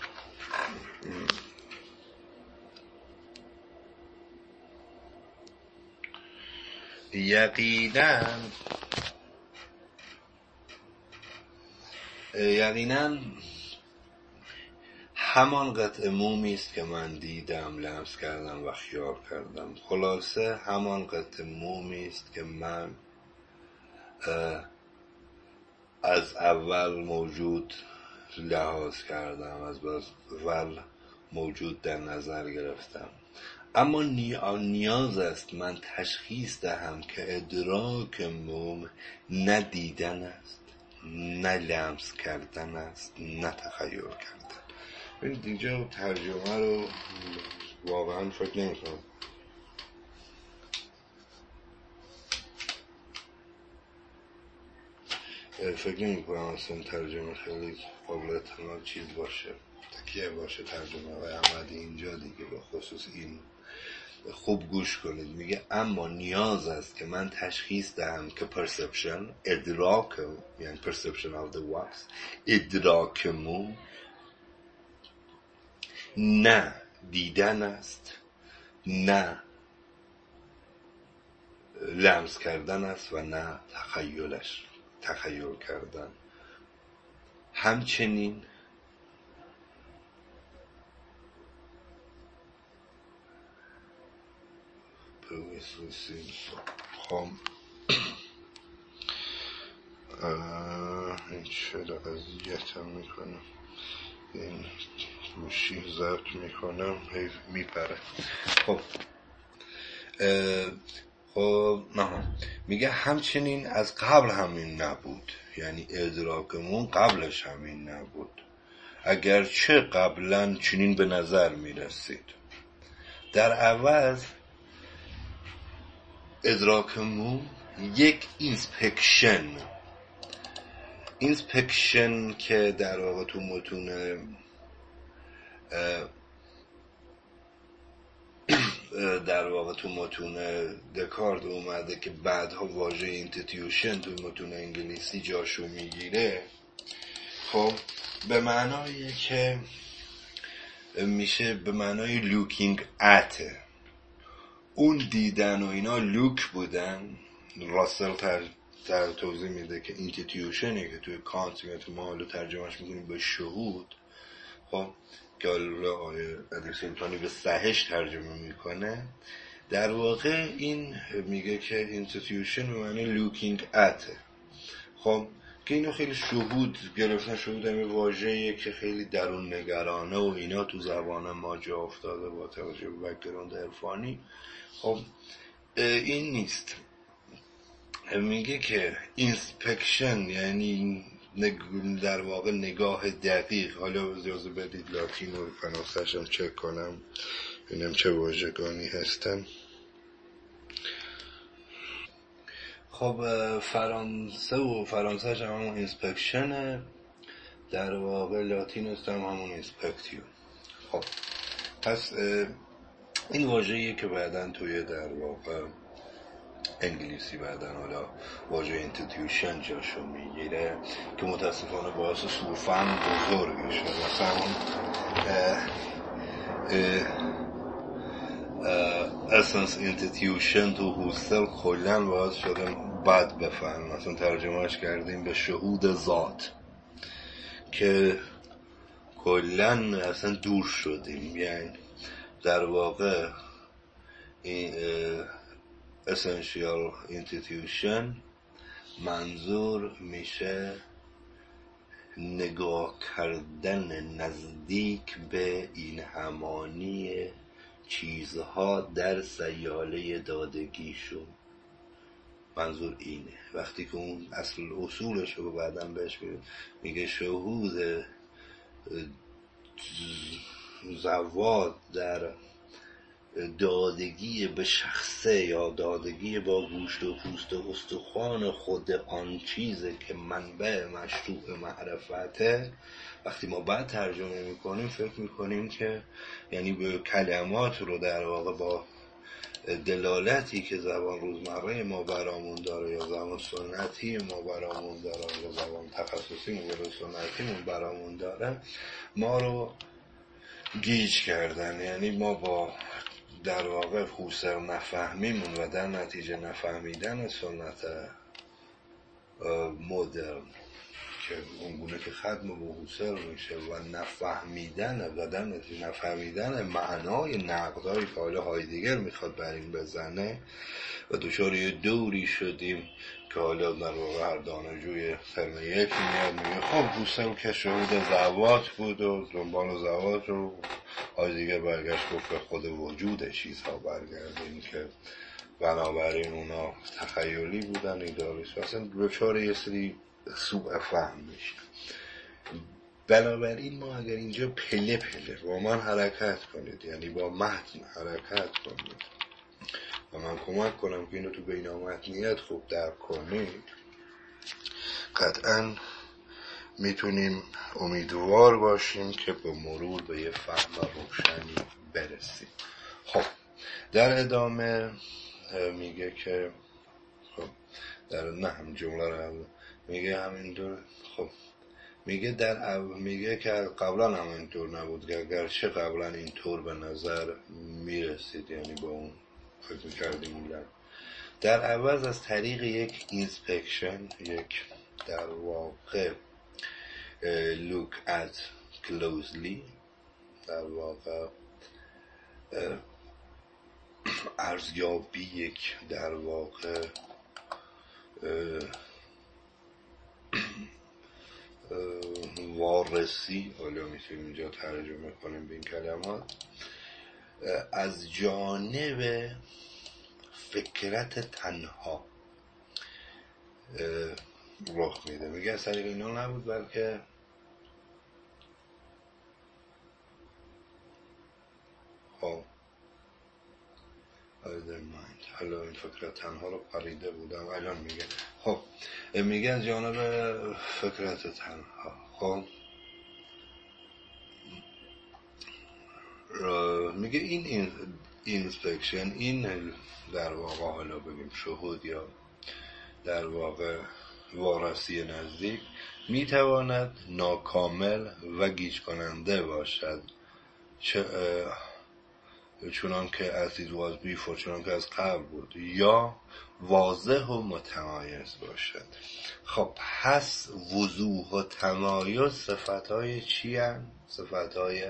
یقینا یقینا همان قطع مومی است که من دیدم، لمس کردم و خیال کردم. خلاصه همان قطع مومی است که من از اول موجود لحاظ کردم، از اول موجود در نظر گرفتم. اما نیاز است من تشخیص دهم که ادراک موم نه دیدن است، نه لمس کردن است، نه تخیل کردن. ببینید اینجا ترجمه رو واقعا فکر نمی‌کنم فکر نمی کنم اصلا ترجمه خیلی قابل اعتماد چیز باشه، تکیه باشه ترجمه و احمدی اینجا دیگه. به خصوص این خوب گوش کنید، میگه اما نیاز است که من تشخیص دهم که پرسپشن، ادراک، یعنی پرسپشن of the wax، ادراک مو نه دیدن است، نه لمس کردن است و نه تخیلش تخیل کردن. همچنین خب این چرا اذیتم میکنه، این گوشی ضبط میکنم هی میپره. خب خب نه میگه همچنین از قبل همین نبود، یعنی ادراکمون قبلش همین نبود، اگرچه قبلا چنین به نظر میرسید. در عوض ادراکمون یک اینسپکشن اینسپکشن که در واقع تو متون در واقع تو متون دکارت اومده که بعدها واژه اینتیتیوشن تو متون انگلیسی جاشو میگیره. خب به معنای که میشه به معنای لوکینگ ات، اون دیدن و اینا لوک بودن. راسل تر در توضیح میده که اینتیتیوشنی که توی کانت میاد تو ما حالا ترجمهش میکنیم به شهود، خب که حالا آیه ادی سلطانی به صحش ترجمه میکنه، در واقع این میگه که اینتیتیوشن به معنی لوکینگ ات. خب که اینو خیلی شهود گرفتن، شهود همه واژه‌ایه که خیلی درون نگرانه و اینا تو زبان ما جا افتاده با توجه به بک‌گراند عرفانی. خب این نیست. میگه که اینسپکشن یعنی در واقع نگاه دقیق. حالا اجازه بدید لاتین و فناسشم چک کنم ببینم چه واژگانی هستن. خب فرانسه و فرانسه هم همون اینسپکشنه، در واقع لاتینش هم همون اینسپکتیو. خب پس این واژه‌ایه که بعداً توی در واقع انگلیسی بعداً حالا واژه اینستیتوشن جاشو میگیره که متاسفانه باعث سوءفهم بزرگی شد. مثلا اون اسنس اینستیتوشن تو هوسل کلاً باعث شده بد بفهم، مثلا ترجمهش کردیم به شهود ذات که کلاً اصلا دور شدیم. یعنی در واقع این اسنشیال اینستیتوشن منظور میشه نگاه کردن نزدیک به این همانی چیزها در سیاله دادگیشون. منظور اینه. وقتی که اون اصل اصولش رو بعداً بهش میگه شهود زوات در دادگی به شخصه یا دادگی با گوشت و پوست و استخوان خود آن چیزه که منبع مشروع معرفته، وقتی ما بعد ترجمه میکنیم فکر میکنیم که یعنی به کلمات رو در واقع با دلالتی که زبان روزمره ما برامون داره یا زبان سنتی ما برامون داره یا زبان تخصصی ما برای سنتیمون برامون داره ما رو گیج کردن. یعنی ما با در واقع هوسر نفهمیمون و در نتیجه نفهمیدن سنت مدرن که اونگونه که ختم به هوسر میشه و نفهمیدن و در نتیجه نفهمیدن معنای نقدایی که حالا هایدگر میخواد بر این بزنه و دچار یه دوری شدیم که حالا در واقع هر دانشجوی ترم یک میاد میگه خب هوسر که شهود زوات بود و دنبال زوات رو هایدگر برگشت گفت به خود وجود چیزها برگردیم که بنابراین اونا تخیلی بودن ایدالیست و اصلا دچار یه سری سوء فهم میشه. بنابراین ما اگر اینجا پله پله با من حرکت کنید، یعنی با متن حرکت کنید و من کمک کنم که اینو تو بینامتنیت خوب درک کنید، قطعاً میتونیم امیدوار باشیم که به مرور به یه فهم روشنی برسیم. خب در ادامه میگه که خب در نه هم جمله رو میگه همینطور. خب میگه در او میگه که قبلا هم اینطور نبود که اگرچه قبلا اینطور به نظر میرسید، یعنی با اون فکر میکردیم میلن در عوض از طریق یک اینسپکشن، یک در واقع look at closely، در واقع ارزیابی، یک در واقع وارسی، حالا میتونیم اینجا ترجمه کنیم به این کلمات، از جانب فکرت تنها رخ میده. میگه از طریق اینا نبود بلکه خب حالا این فکرت تنها رو پریده بودم الان میگه خب میگه از جانب فکرت تنها. خب میگه این اینسپکشن، این در واقع حالا بگیم شهود یا در واقع وارسی نزدیک میتواند ناکامل و گیج کننده باشد، چه چونان که as it was before، چونان که از قبل بود، یا واضح و متمایز باشد. خب پس وضوح و تمایز صفتهای چی هستند؟ صفتهای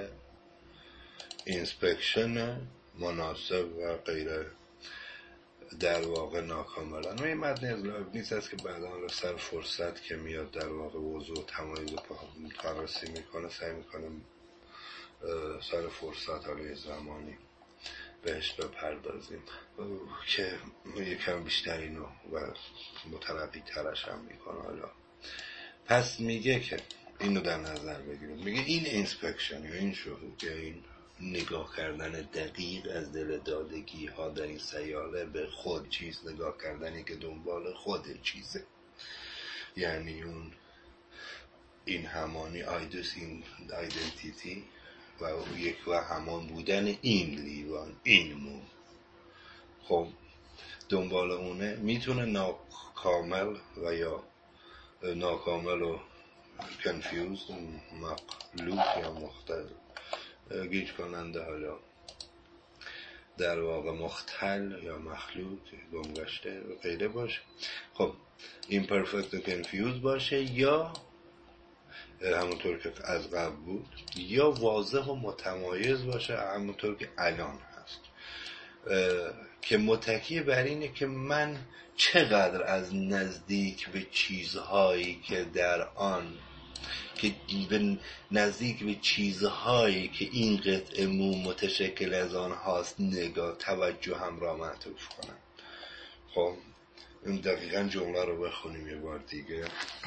اینسپکشن مناسب و غیره در واقع ناکاملن. و این متن از لایبنیتس است که بعدا سر فرصت که میاد در واقع وضوح و تمایز بررسی میکنه سعی میکنه سر فرصت حالا زمانی بهش بپردازیم که یکم بیشتر اینو و مترقی ترش هم میکنه. حالا پس میگه که اینو در نظر بگیریم، میگه این اینسپکشن یا این شهود یا این نگاه کردن دقیق از دل دادگی ها در این سیاره به خود چیز نگاه کردنی که دنبال خود چیزه، یعنی اون این همانی آیدوس، این آیدنتیتی و یک و همان بودن این لیوان، این مو. خب دنبال اونه، میتونه ناکامل و یا ناکامل و کنفیوز، مقلوب یا مختل، گیج کننده حالا در واقع مختل یا مخلوط، گمگشته و غیره باشه. خب imperfect و confused باشه، یا همونطور که از قبل بود، یا واضح و متمایز باشه همونطور که الان هست، که متکی بر اینه که من چقدر از نزدیک به چیزهایی که در آن که به نزدیک به چیزهایی که این قطعه مو متشکل از آن هاست نگاه توجه هم را معطوف کنم. خب این دقیقا جمله رو بخونیم یه بار دیگه.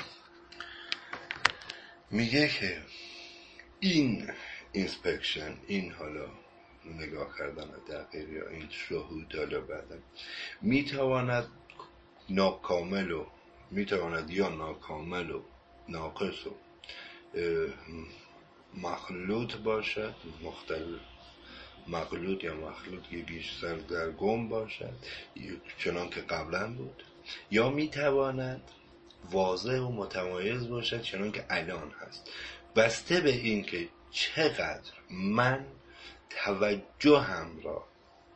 میگه که این اینسپکشن، این حالا نگاه کردن دقیق یا این شهود حالا بعدم میتواند ناکامل و میتواند یا ناکامل و ناقص و مخلوط باشد، مختل مخلوط یا مخلوط که گیش سردرگم باشد چنان که قبلا بود، یا میتواند واضح و متمایز باشد چنان که الان هست، بسته به این که چقدر من توجهم را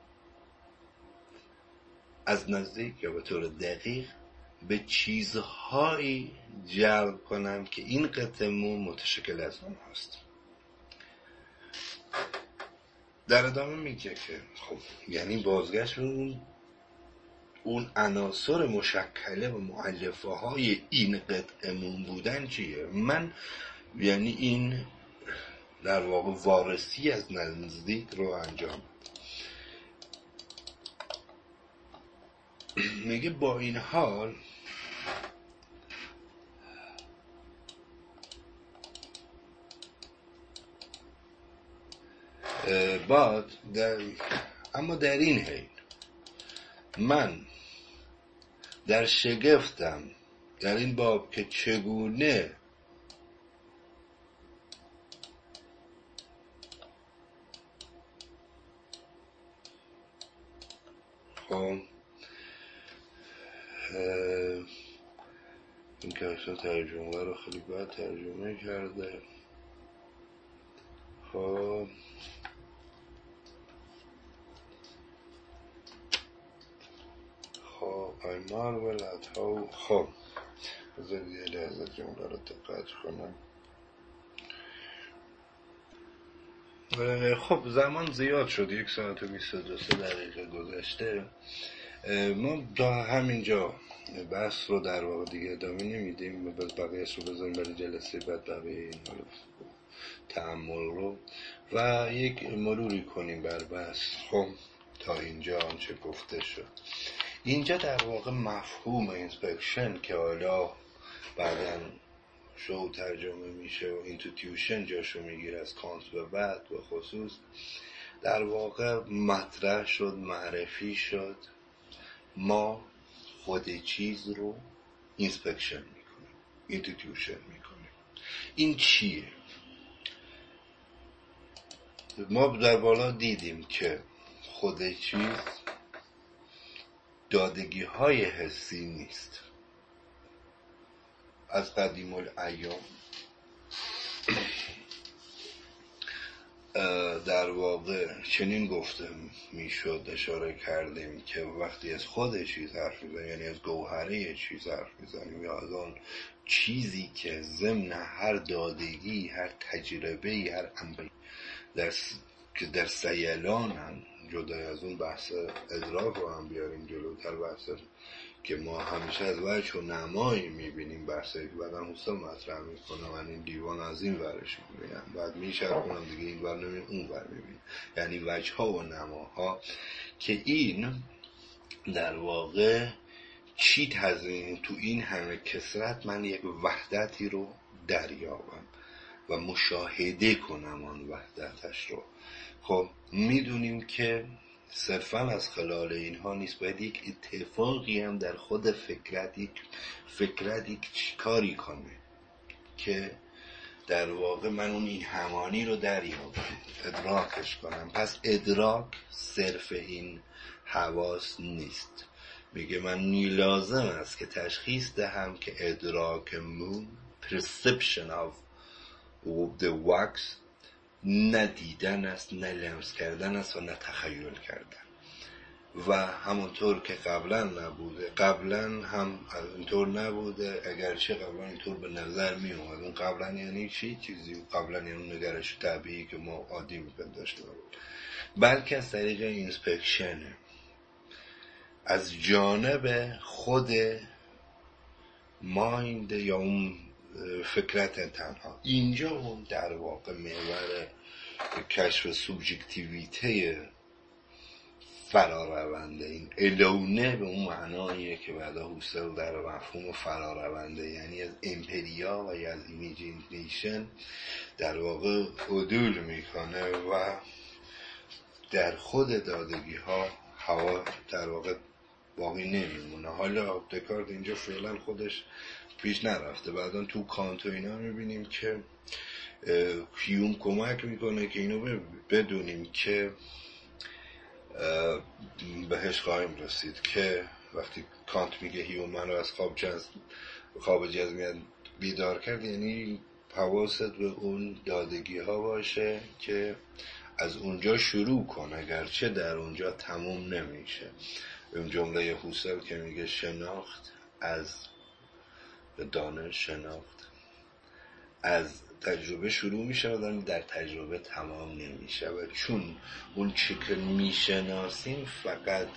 از نزدیک یا به طور دقیق به چیزهایی جلب کنم که این قطعه مو متشکل از آن هست. در ادامه میگه که خب یعنی بازگشت به اون اون عناصر مشکله و مؤلفه های این قطعه مو بودن چیه؟ من یعنی این در واقع وارسی از نزدیک رو انجام میگه. با این حال بعد در اما در این حین من در شگفتم در این باب که چگونه خب این که اصلا ترجمه رو خیلی باید ترجمه کرده. خب خب I marvel at how خب بذارید یه لحظه جمله رو دقت کنم. خب زمان زیاد شد، یک ساعت و بیست و دو دقیقه گذشته. ما تا همینجا بحث رو در واقع دیگه ادامه نمیدیم، بس بقیه‌اش رو بذاریم برای جلسه بعد بقیه این حالا تأمل رو و یک مروری کنیم بر بحث. خب تا اینجا آنچه گفته شد، اینجا در واقع مفهوم اینسپکشن که حالا بعداً شو ترجمه میشه و اینتوتیوشن جاشو میگیره از کانت به بعد به خصوص، در واقع مطرح شد، معرفی شد. ما خود چیز رو اینسپکشن میکنیم، اینتوتیوشن میکنیم. این چیه؟ ما در بالا دیدیم که خود چیز دادگی های حسی نیست. از قدیم الایام در واقع چنین گفته میشد، اشاره کردیم که وقتی از خود چیز حرف میزنیم یعنی از گوهره چیز حرف میزنیم یا از آن چیزی که ضمن هر دادگی، هر تجربه، هر امری در س... که در سیلانن، جدای از اون بحث ادراک رو هم بیاریم جلوتر، بحث که ما همیشه از وجه و نمایی میبینیم، بحثایی که بعدم حسن مطرح میکنم، من این دیوان از این ورش میبینم بعد میشرخونم دیگه این ور نمیم اون ور میبینم، یعنی وجه ها و نماها که این در واقع چی تزمین تو این همه کسرت من یک وحدتی رو دریابم. و مشاهده کنم آن وحدتش رو. خب میدونیم که صرفا از خلال اینها نیست، باید یک اتفاقی هم در خود فکرت یک فکرت یک کاری کنه که در واقع من اون این همانی رو دریابم، ادراکش کنم. پس ادراک صرف این حواس نیست. میگه من نی لازم است که تشخیص دهم که ادراک مون perception of the wax نه دیدن است، نه لمس کردن است و نه تخیل کردن. و همونطور که قبلا نبوده، قبلا هم اینطور نبوده، اگرچه قبلا اینطور به نظر می اومد. اون قبلا یعنی چی؟ چیزی قبلا یعنی نگرش طبیعی که ما عادی میپنداشتیم، بلکه از طریق اینسپکشن از جانب خود مایند یا اون فکرت تنها. اینجا اون در واقع محور کشف سوبژکتیویته فرارونده، این الونه به اون معناییه که بعدا هوسل در مفهوم فرارونده، یعنی از امپریا و از ایمیجینیشن در واقع عدول میکنه و در خود دادگی ها هوا در واقع باقی نمیمونه. حالا دکارت اینجا فعلا خودش پیش نرفته، بعدا تو کانت و اینا میبینیم که هیوم کمک میکنه که اینو بدونیم که بهش خواهیم رسید که وقتی کانت میگه هیوم من رو از خواب جزم خواب جزمیت بیدار کرد، یعنی حواست به اون دادگی ها باشه که از اونجا شروع کن، اگرچه در اونجا تموم نمیشه. اون جمله هوسل که میگه شناخت از دانش، شناخت از تجربه شروع میشه و در تجربه تمام نمیشه، و چون اون چی که میشناسیم فقط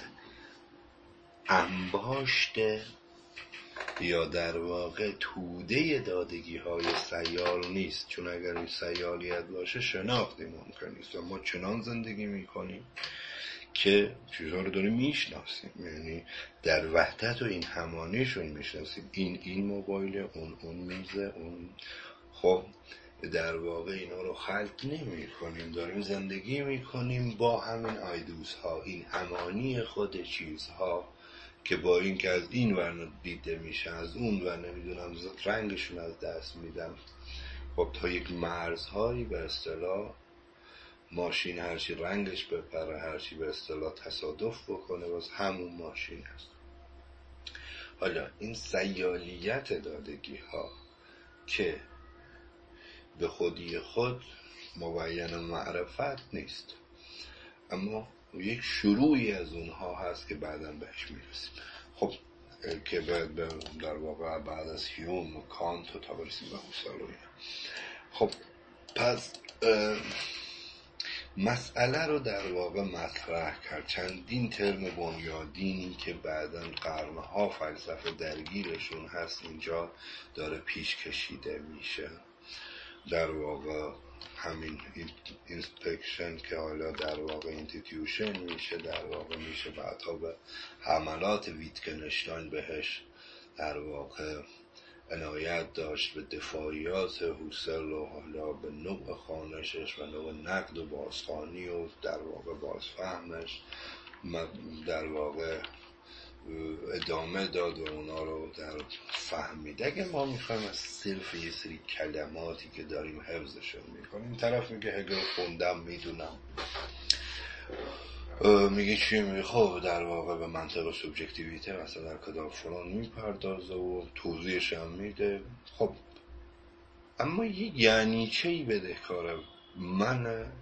انباشته یا در واقع توده دادگی های سیال نیست، چون اگر این سیالیت باشه شناختی ممکن نیست و ما چنان زندگی میکنیم که چیزها رو داریم میشناسیم، یعنی در وحدت و این همانیشون میشناسیم، این این موبایل، اون اون میزه، اون. خب در واقع اینا رو خلق نمی کنیم، داریم زندگی میکنیم با همین آیدوز ها، این همانی خود چیزها که با این که از این ور دیده میشه از اون ور نمیدونم رنگشون از دست میدم. خب تا یک مرزهایی به اصطلاح ماشین هرچی رنگش بپره، هرچی به اصطلاح تصادف بکنه، باز همون ماشین هست. حالا این سیالیت دادگی ها که به خودی خود مبین معرفت نیست، اما یک شروعی از اونها هست که بعداً بهش میرسیم. خب که بعد در واقع بعد از هیوم و کانت و تا برسیم به هوسل و اینا. خب پس مسئله رو در واقع مطرح کرد، چندین ترم بنیادینی که بعداً قرنها فلسفه درگیرشون هست اینجا داره پیش کشیده میشه. در واقع همین اینسپکشن که حالا در واقع اینستیتیوشن میشه، در واقع میشه بعدها به حملات ویتکنشتاین بهش در واقع عنایت داشت، به دفاعیات هوسل و حالا به نوع خوانشش و نوع نقد و بازخوانی و در واقع بازفهمش در واقع ادامه داد و اونا رو در فهمید. اگه ما میخوایم از صرف یه سری کلماتی که داریم حفظشون میکنیم، این طرف میگه هگل خوندم میدونم، میگه چی؟ میگه خب در واقع به منطق و سوبژکتیویته مثلا در کدام فلان میپردازه و توضیحش هم میده. خب اما یعنی چی بدهکاره من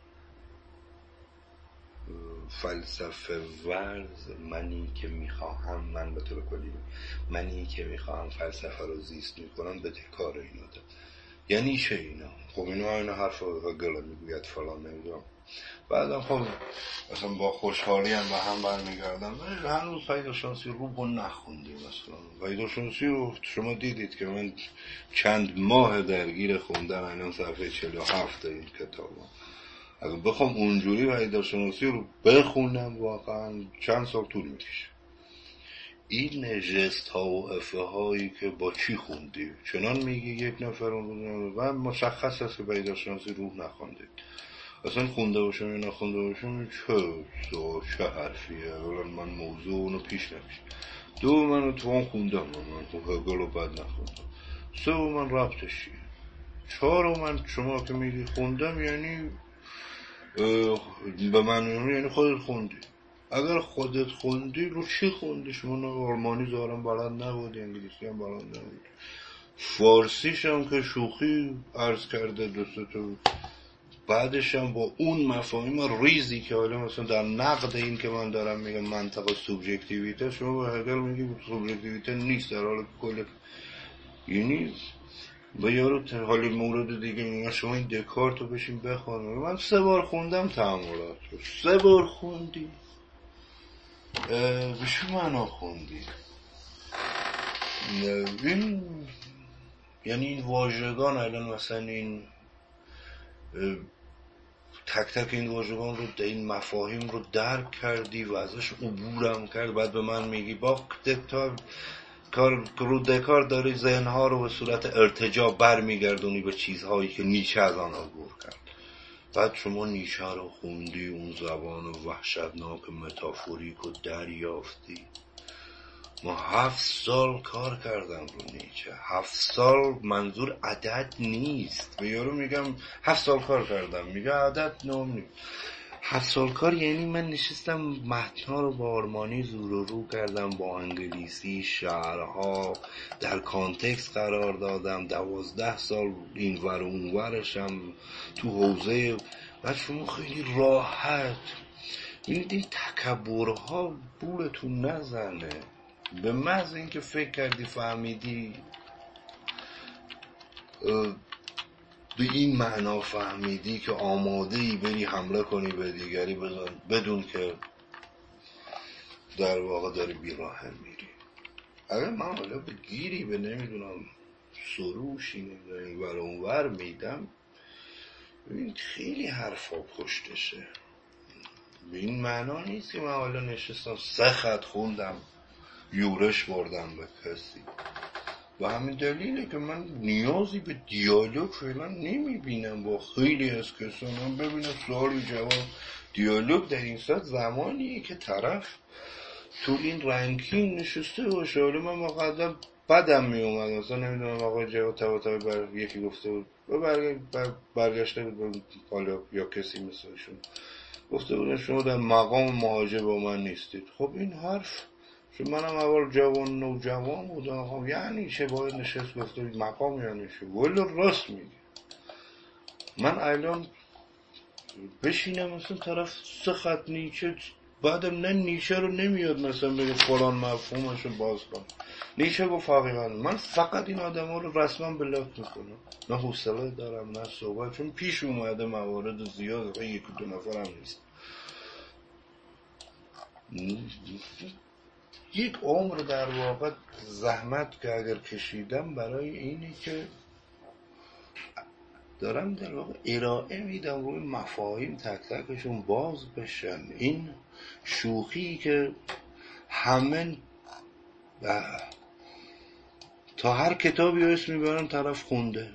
فلسفه ورز، منی که میخواهم، من به طور کلی منی که میخواهم فلسفه رو زیست میکنم بدهکار اینا ده. یعنی چه اینا؟ خب اینا اینا حرف هگل میگوید فلان نمیدونم، بعدم خب مثلا با خوشحالی هم به هم برمیگردم هنوز پیداشناسی رو با نخوندیم. مثلا پیداشناسی رو شما دیدید که من چند ماه درگیر خوندم، الان صفحه چهل و هفت این کتاب. اگه بخوام اونجوری پیداشناسی رو بخونم واقعا چند سال طول میکشه. این ژست ها و افه هایی که با چی خوندی، چنان میگی یک نفر اون و مشخص هست که پیداشناسی روح نخوندید، اصلا خونده باشم یا نخونده باشم چه چه حرفیه، اولا من موضوع اونو پیش نمیشه. دو من تو اون خوندم، من خب هگل رو بد نخوندم. سه من ربطش چیه. چهار من شما که میگی خوندم یعنی به من یعنی خودت خوندی. اگر خودت خوندی رو چی خوندی؟ شما نه آلمانی ظاهرا بلد نبودی، انگلیسی هم بلد نبودی، فارسیش هم که شوخی عرض کرده دوستو، بعدش هم با اون مفاهیم ریزی که حالا مثلا در نقد این که من دارم میگم منطقه سوبژکتیویته، شما به هگل میگی سوبژکتیویته نیست، در حالی که کل یعنی به یارو حالی مورد دیگه میگن شما این دکارت رو بشین بخوان. من سه بار خوندم تأملات رو. سه بار خوندی؟ به چه معنا خوندی؟ این یعنی این واژگان الان مثلا این تک تک این واژگان رو این مفاهیم رو درک کردی و ازش عبورم کرد، بعد به من میگی با دکتر کار رو دکار داری ذهنها رو به صورت ارتجاع برمیگردونی به چیزهایی که نیچه از آن عبور کرد. بعد شما نیچه رو خوندی، اون زبان وحشتناک متافوریک رو دریافتی. ما هفت سال کار کردم رو نیچه. هفت سال منظور عدد نیست. به یارو میگم هفت سال کار کردم، میگه عدد نام نیست. هفت سال کار یعنی من نشستم متن‌ها رو با آلمانی زور و رو کردم، با انگلیسی شعرها در کانتکست قرار دادم، دوازده سال این ور و اون ورشم تو حوزه. بعد شما خیلی راحت ببینید این تکبرها بولتون نزنه، به محض اینکه فکر کردی فهمیدی به این معنا فهمیدی که آماده ای بری حمله کنی به دیگری بزن، بدون که در واقع داری بیراه میری. اگر من حالا به گیری به نمیدونم سروشی نمیدونم ور اون ور میدم، ببین خیلی حرفا پشتشه. به این معنا نیست که من حالا نشستم سه خط خوندم یورش بردم به کسی. و همین دلیله که من نیازی به دیالوگ فعلا نمیبینم با خیلی از کسان. من ببینم سوالی جواب دیالوگ در این سطح زمانیه که طرف تو این رنکینگ نشسته باشه. حالا من مقدم بدم میومد مثلا نمیدونم آقای جواد طباطبایی بر یکی گفته بود و بر برگشته بود حالا یا کسی مثلشون گفته بود شما در مقام مهاجر با من نیستید. خب این حرف چون منم اول جوان نو جوان بودم، یعنی چه باید نشست گفته بود مقام یعنی چه؟ ولی راست میگه. من الان بشینم مثلا طرف سه خط نیچه، بعدم نه نیچه رو نمیاد مثلا بگه فلان مفهومش رو باز کن. نیچه گفت حقیقت من فقط این آدم ها رو رسما بلاک میکنم، نه حوصله دارم نه صحبت، چون پیش اومده موارد زیاد یک دو نفر هم نیست. یک عمر در واقع زحمت که اگر کشیدم برای اینی که دارم در واقع ارائه میدم روی مفاهیم تک تکشون باز بشن. این شوخی که همه تا هر کتابی اسم میبرن طرف خونده،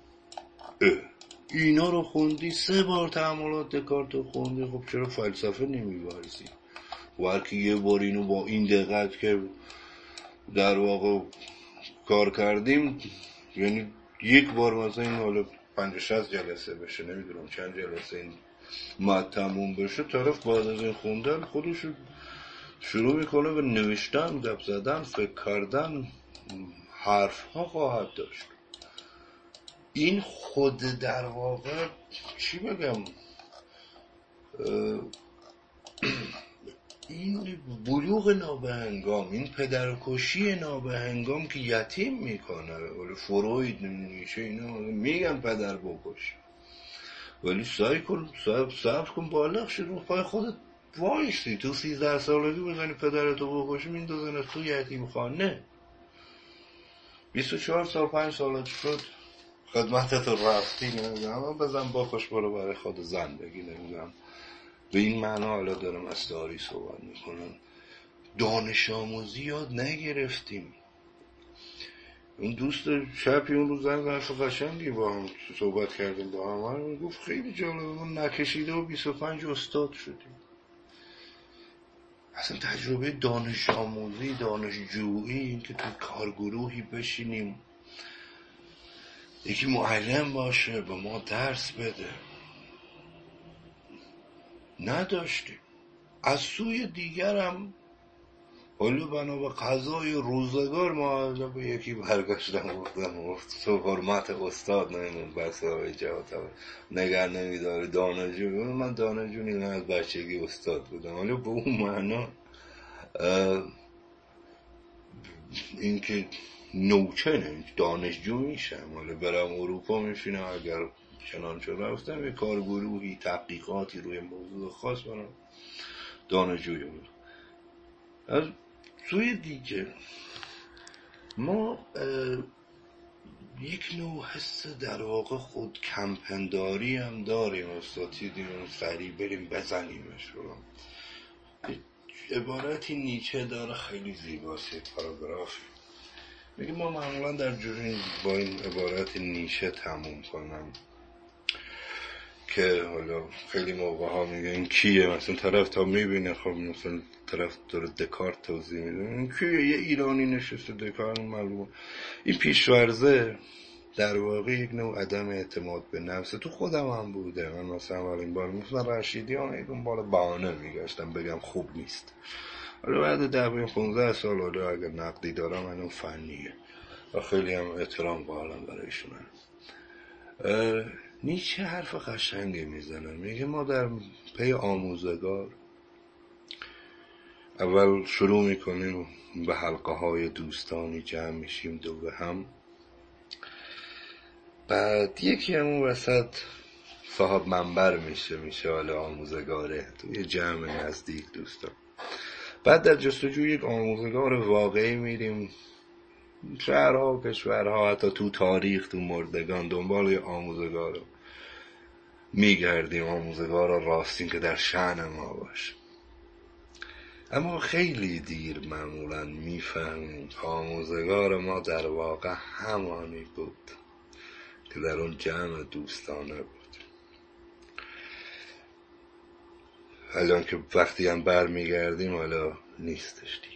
اینا رو خوندی، سه بار تأملات دکارت رو خوندی، خب چرا فلسفه نمیبرزی؟ و هرکی یه بار اینو با این دقت که در واقع کار کردیم، یعنی یک بار مثلا این حالا پنج شصت جلسه بشه، نمیدونم چند جلسه این مد تموم بشه، طرف بعد از این خوندن خودش شروع میکنه به نوشتن، گپ زدن، فکر کردن، حرف ها خواهد داشت. این خود در واقع چی بگم، این بلوغ نابهنگام، این پدرکشی نابهنگام که یتیم میکنه. ولی فروید نیچه اینا میگن پدر بکش، ولی سعی کن صبر کن بالغ شد رو پای خودت وایسی. تو سیزده سالگی بزنی پدرتو بکشی میندازن از تو یتیم خانه. بیست و چهار سال پنج سالت شد خدمتتو رفتی، نمیدونم بزن بکش برو برای خود زن بگی، نمیدونم به این معنا حالا دارم از داری صحبت میکنم. دانش آموزی یاد نگرفتیم. اون دوست شبی اون روز زن حرف قشنگی با هم صحبت کردیم با هم، من گفت خیلی جالبه من نکشیده و بیست و پنج استاد شدیم. اصلا تجربه دانش آموزی، دانشجویی، این که تو کارگروهی بشینیم یکی معلم باشه به ما درس بده نداشتیم. از سوی دیگرم حالا بنا به قضای روزگار ما به یکی برگشتم گفتم تو حرمت استاد نمیم بس های جواب نگر نمیداره دانشجو. من دانشجو نیستم، از بچگی استاد بودم. حالا به اون معنا این که نوچنه دانشجو میشم، حالا برم اروپا میشینم اگر چنانچه رفتم یه کارگروهی تحقیقاتی روی موضوع خاص برم دانشجوی بود. از سوی دیگه ما یک نوع حس در واقع خود کمپنداری هم داریم، استاتی دیمون سریع بریم بزنیمش. عبارتی نیچه داره خیلی زیباست، پاراگرافی میگه ما معمولا در جوری با این عبارت نیچه تموم کنم که حالا خیلی موقع ها میگه این کیه، مثلا طرف تا میبینه خب مثلا طرف داره دکارت توضیح میده این کیه، یه ایرانی نشسته دکارت معلومه. این پیشورزه در واقع یک نوع عدم اعتماد به نفس تو خودم هم بوده. من مثلا اولین بار مثلا رشیدی ها ایدون بالا بهانه میگشتم بگم خوب نیست. حالا بعد ده بین خونزه سال حالا اگر نقدی دارم اینو فنیه و خیلی هم احترام قائلم برایشونم. نیچه حرف قشنگی میزنه، میگه ما در پی آموزگار اول شروع میکنیم به حلقه های دوستانی جمع میشیم دور هم، بعد یکی همون وسط صاحب منبر میشه میشه حالا آموزگاره توی جمع نزدیک دوستان. بعد در جستجوی یک آموزگار واقعی میریم شهرها و کشورها، حتی تو تاریخ تو مردگان دنبال آموزگار رو میگردیم، آموزگار راستین که در شأن ما باشه. اما خیلی دیر معمولا میفهمیم آموزگار ما در واقع همانی بود که در اون جمع دوستانه بود. الان که وقتی هم بر میگردیم حالا نیستش دیگه.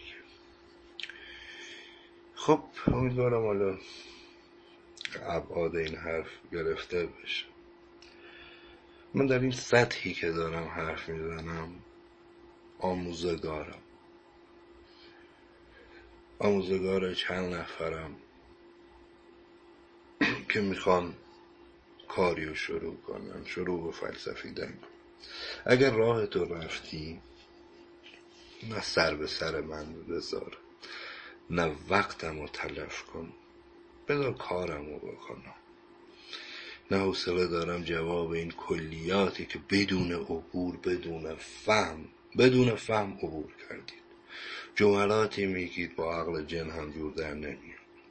خب امیدوارم حالا ابعاد این حرف گرفته بشه. من در این سطحی که دارم حرف میزنم آموزگارم، آموزگار چند نفرم که میخوان کاری رو شروع کنن، شروع به فلسفیدن کن. اگر راه تو رفتی نه سر به سر من بذار، نه وقتم رو تلف کن، بذار کارم رو بکنم. نه حوصله دارم جواب این کلیاتی که بدون عبور بدون فهم بدون فهم عبور کردید، جملاتی میگید با عقل جن هم جور در نمیاد.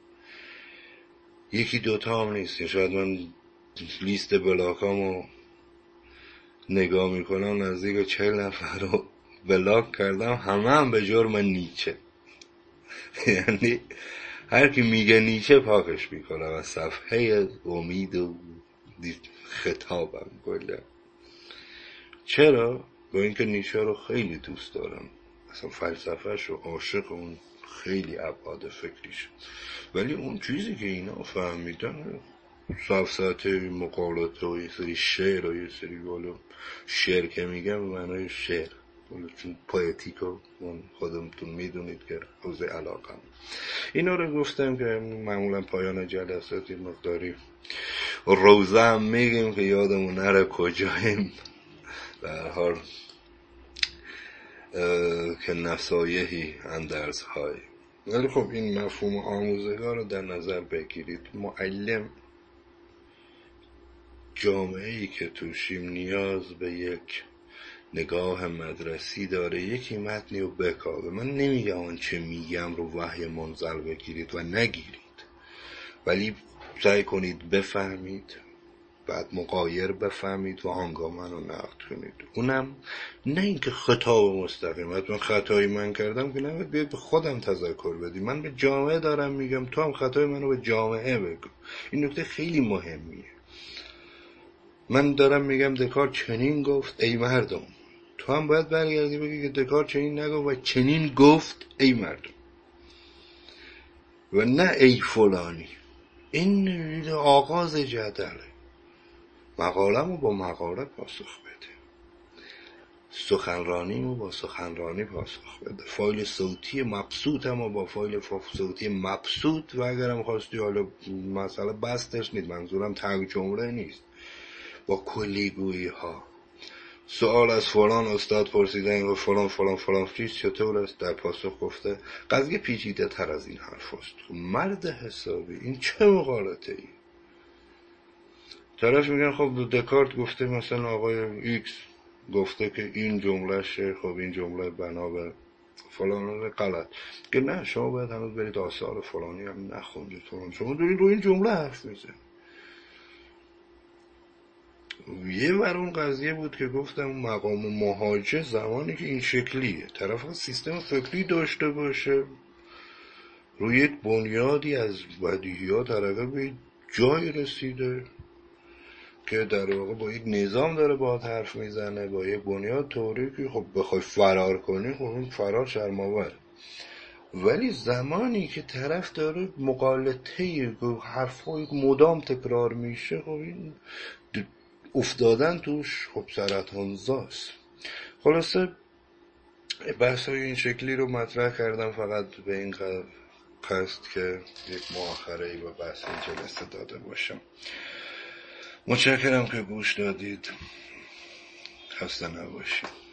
یکی دوتا هم نیست، شاید من لیست بلاکامو نگاه میکنم نزدیک چهل نفر رو بلاک کردم، همه هم به جرم نیچه. یعنی هر کی میگه نیچه پاکش میکنم از صفحه امید و خطابم گلم. چرا؟ با اینکه نیچه رو خیلی دوست دارم، اصلا فلسفهش و عاشق اون خیلی ابعاد فکریش، ولی اون چیزی که اینا فهمیدن سفسطه مقالطه و یه سری شعر و یه سری بالا شعر که میگم به معنای شعر، چون پویتیک و خودمتون میدونید که حوزه علاقم. اینا رو گفتم که معمولا پایان جلساتی مقداری روزه هم میگیم که یادمون نره کجاییم، در حال که نصایحی اندرزهای. ولی خب این مفهوم آموزگار رو در نظر بگیرید. معلم جامعه‌ای که توشیم نیاز به یک نگاه مدرسی داره، یکی متنی رو بکاوه. من نمیگم آن چه میگم رو وحی منزل بگیرید و نگیرید، ولی سعی کنید بفهمید، بعد مغایر بفهمید و آنگاه منو نقد کنید. اونم نه اینکه خطاب مستقیم، حتما خطایی من کردم که نباید بیاید به خودم تذکر بدی، من به جامعه دارم میگم، تو هم خطای منو به جامعه بگو. این نکته خیلی مهمیه. من دارم میگم دکارت چنین گفت ای مردم، تو هم باید برگردی بگی که دکارت چنین نگفت و چنین گفت ای مردم، و نه ای فلانی. این آغاز جدله. مقاله‌مو با مقاله پاسخ بده، سخنرانیمو با سخنرانی پاسخ بده، فایل صوتی مبسوطمو با فایل صوتی مبسوط، و اگرم خواستی حالا مسئله بستش نیست، منظورم تگ جمله نیست، با کلیگویی ها. سوال از فلان استاد پرسیدن و فلان فلان فلان چیز چطور است، در پاسخ گفته قضیه پیچیده تر از این حرف است. مرد حسابی، این چه مقالطه ای؟ طرف میگن خب دکارت گفته مثلا آقای ایکس گفته که این جملهشه، خب این جمله بنا به فلان غلط، که نه شما باید هنوز برید آثار فلانی هم نخوندید، شما دارید رو این جمله حرف میزنید. یه ور اون قضیه بود که گفتم مقام مهاجه زمانی که این شکلیه، طرف سیستم فکری داشته باشه، روی یک بنیادی از بدیهیات حرکت به جای رسیده که در واقع با یک نظام داره باهات حرف میزنه، با یک بنیاد تئوریکی، خب بخوای فرار کنی خب اون فرار شرم‌آور. ولی زمانی که طرف داره مقالطه حرفای مدام تکرار میشه، خب این افتادن توش خب سرطانزاست. خلاصه بحثای این شکلی رو مطرح کردم فقط به این قصد که یک مؤخره‌ای به بحث این جلسه داده باشم. متشکرم که گوش دادید. خسته نباشید.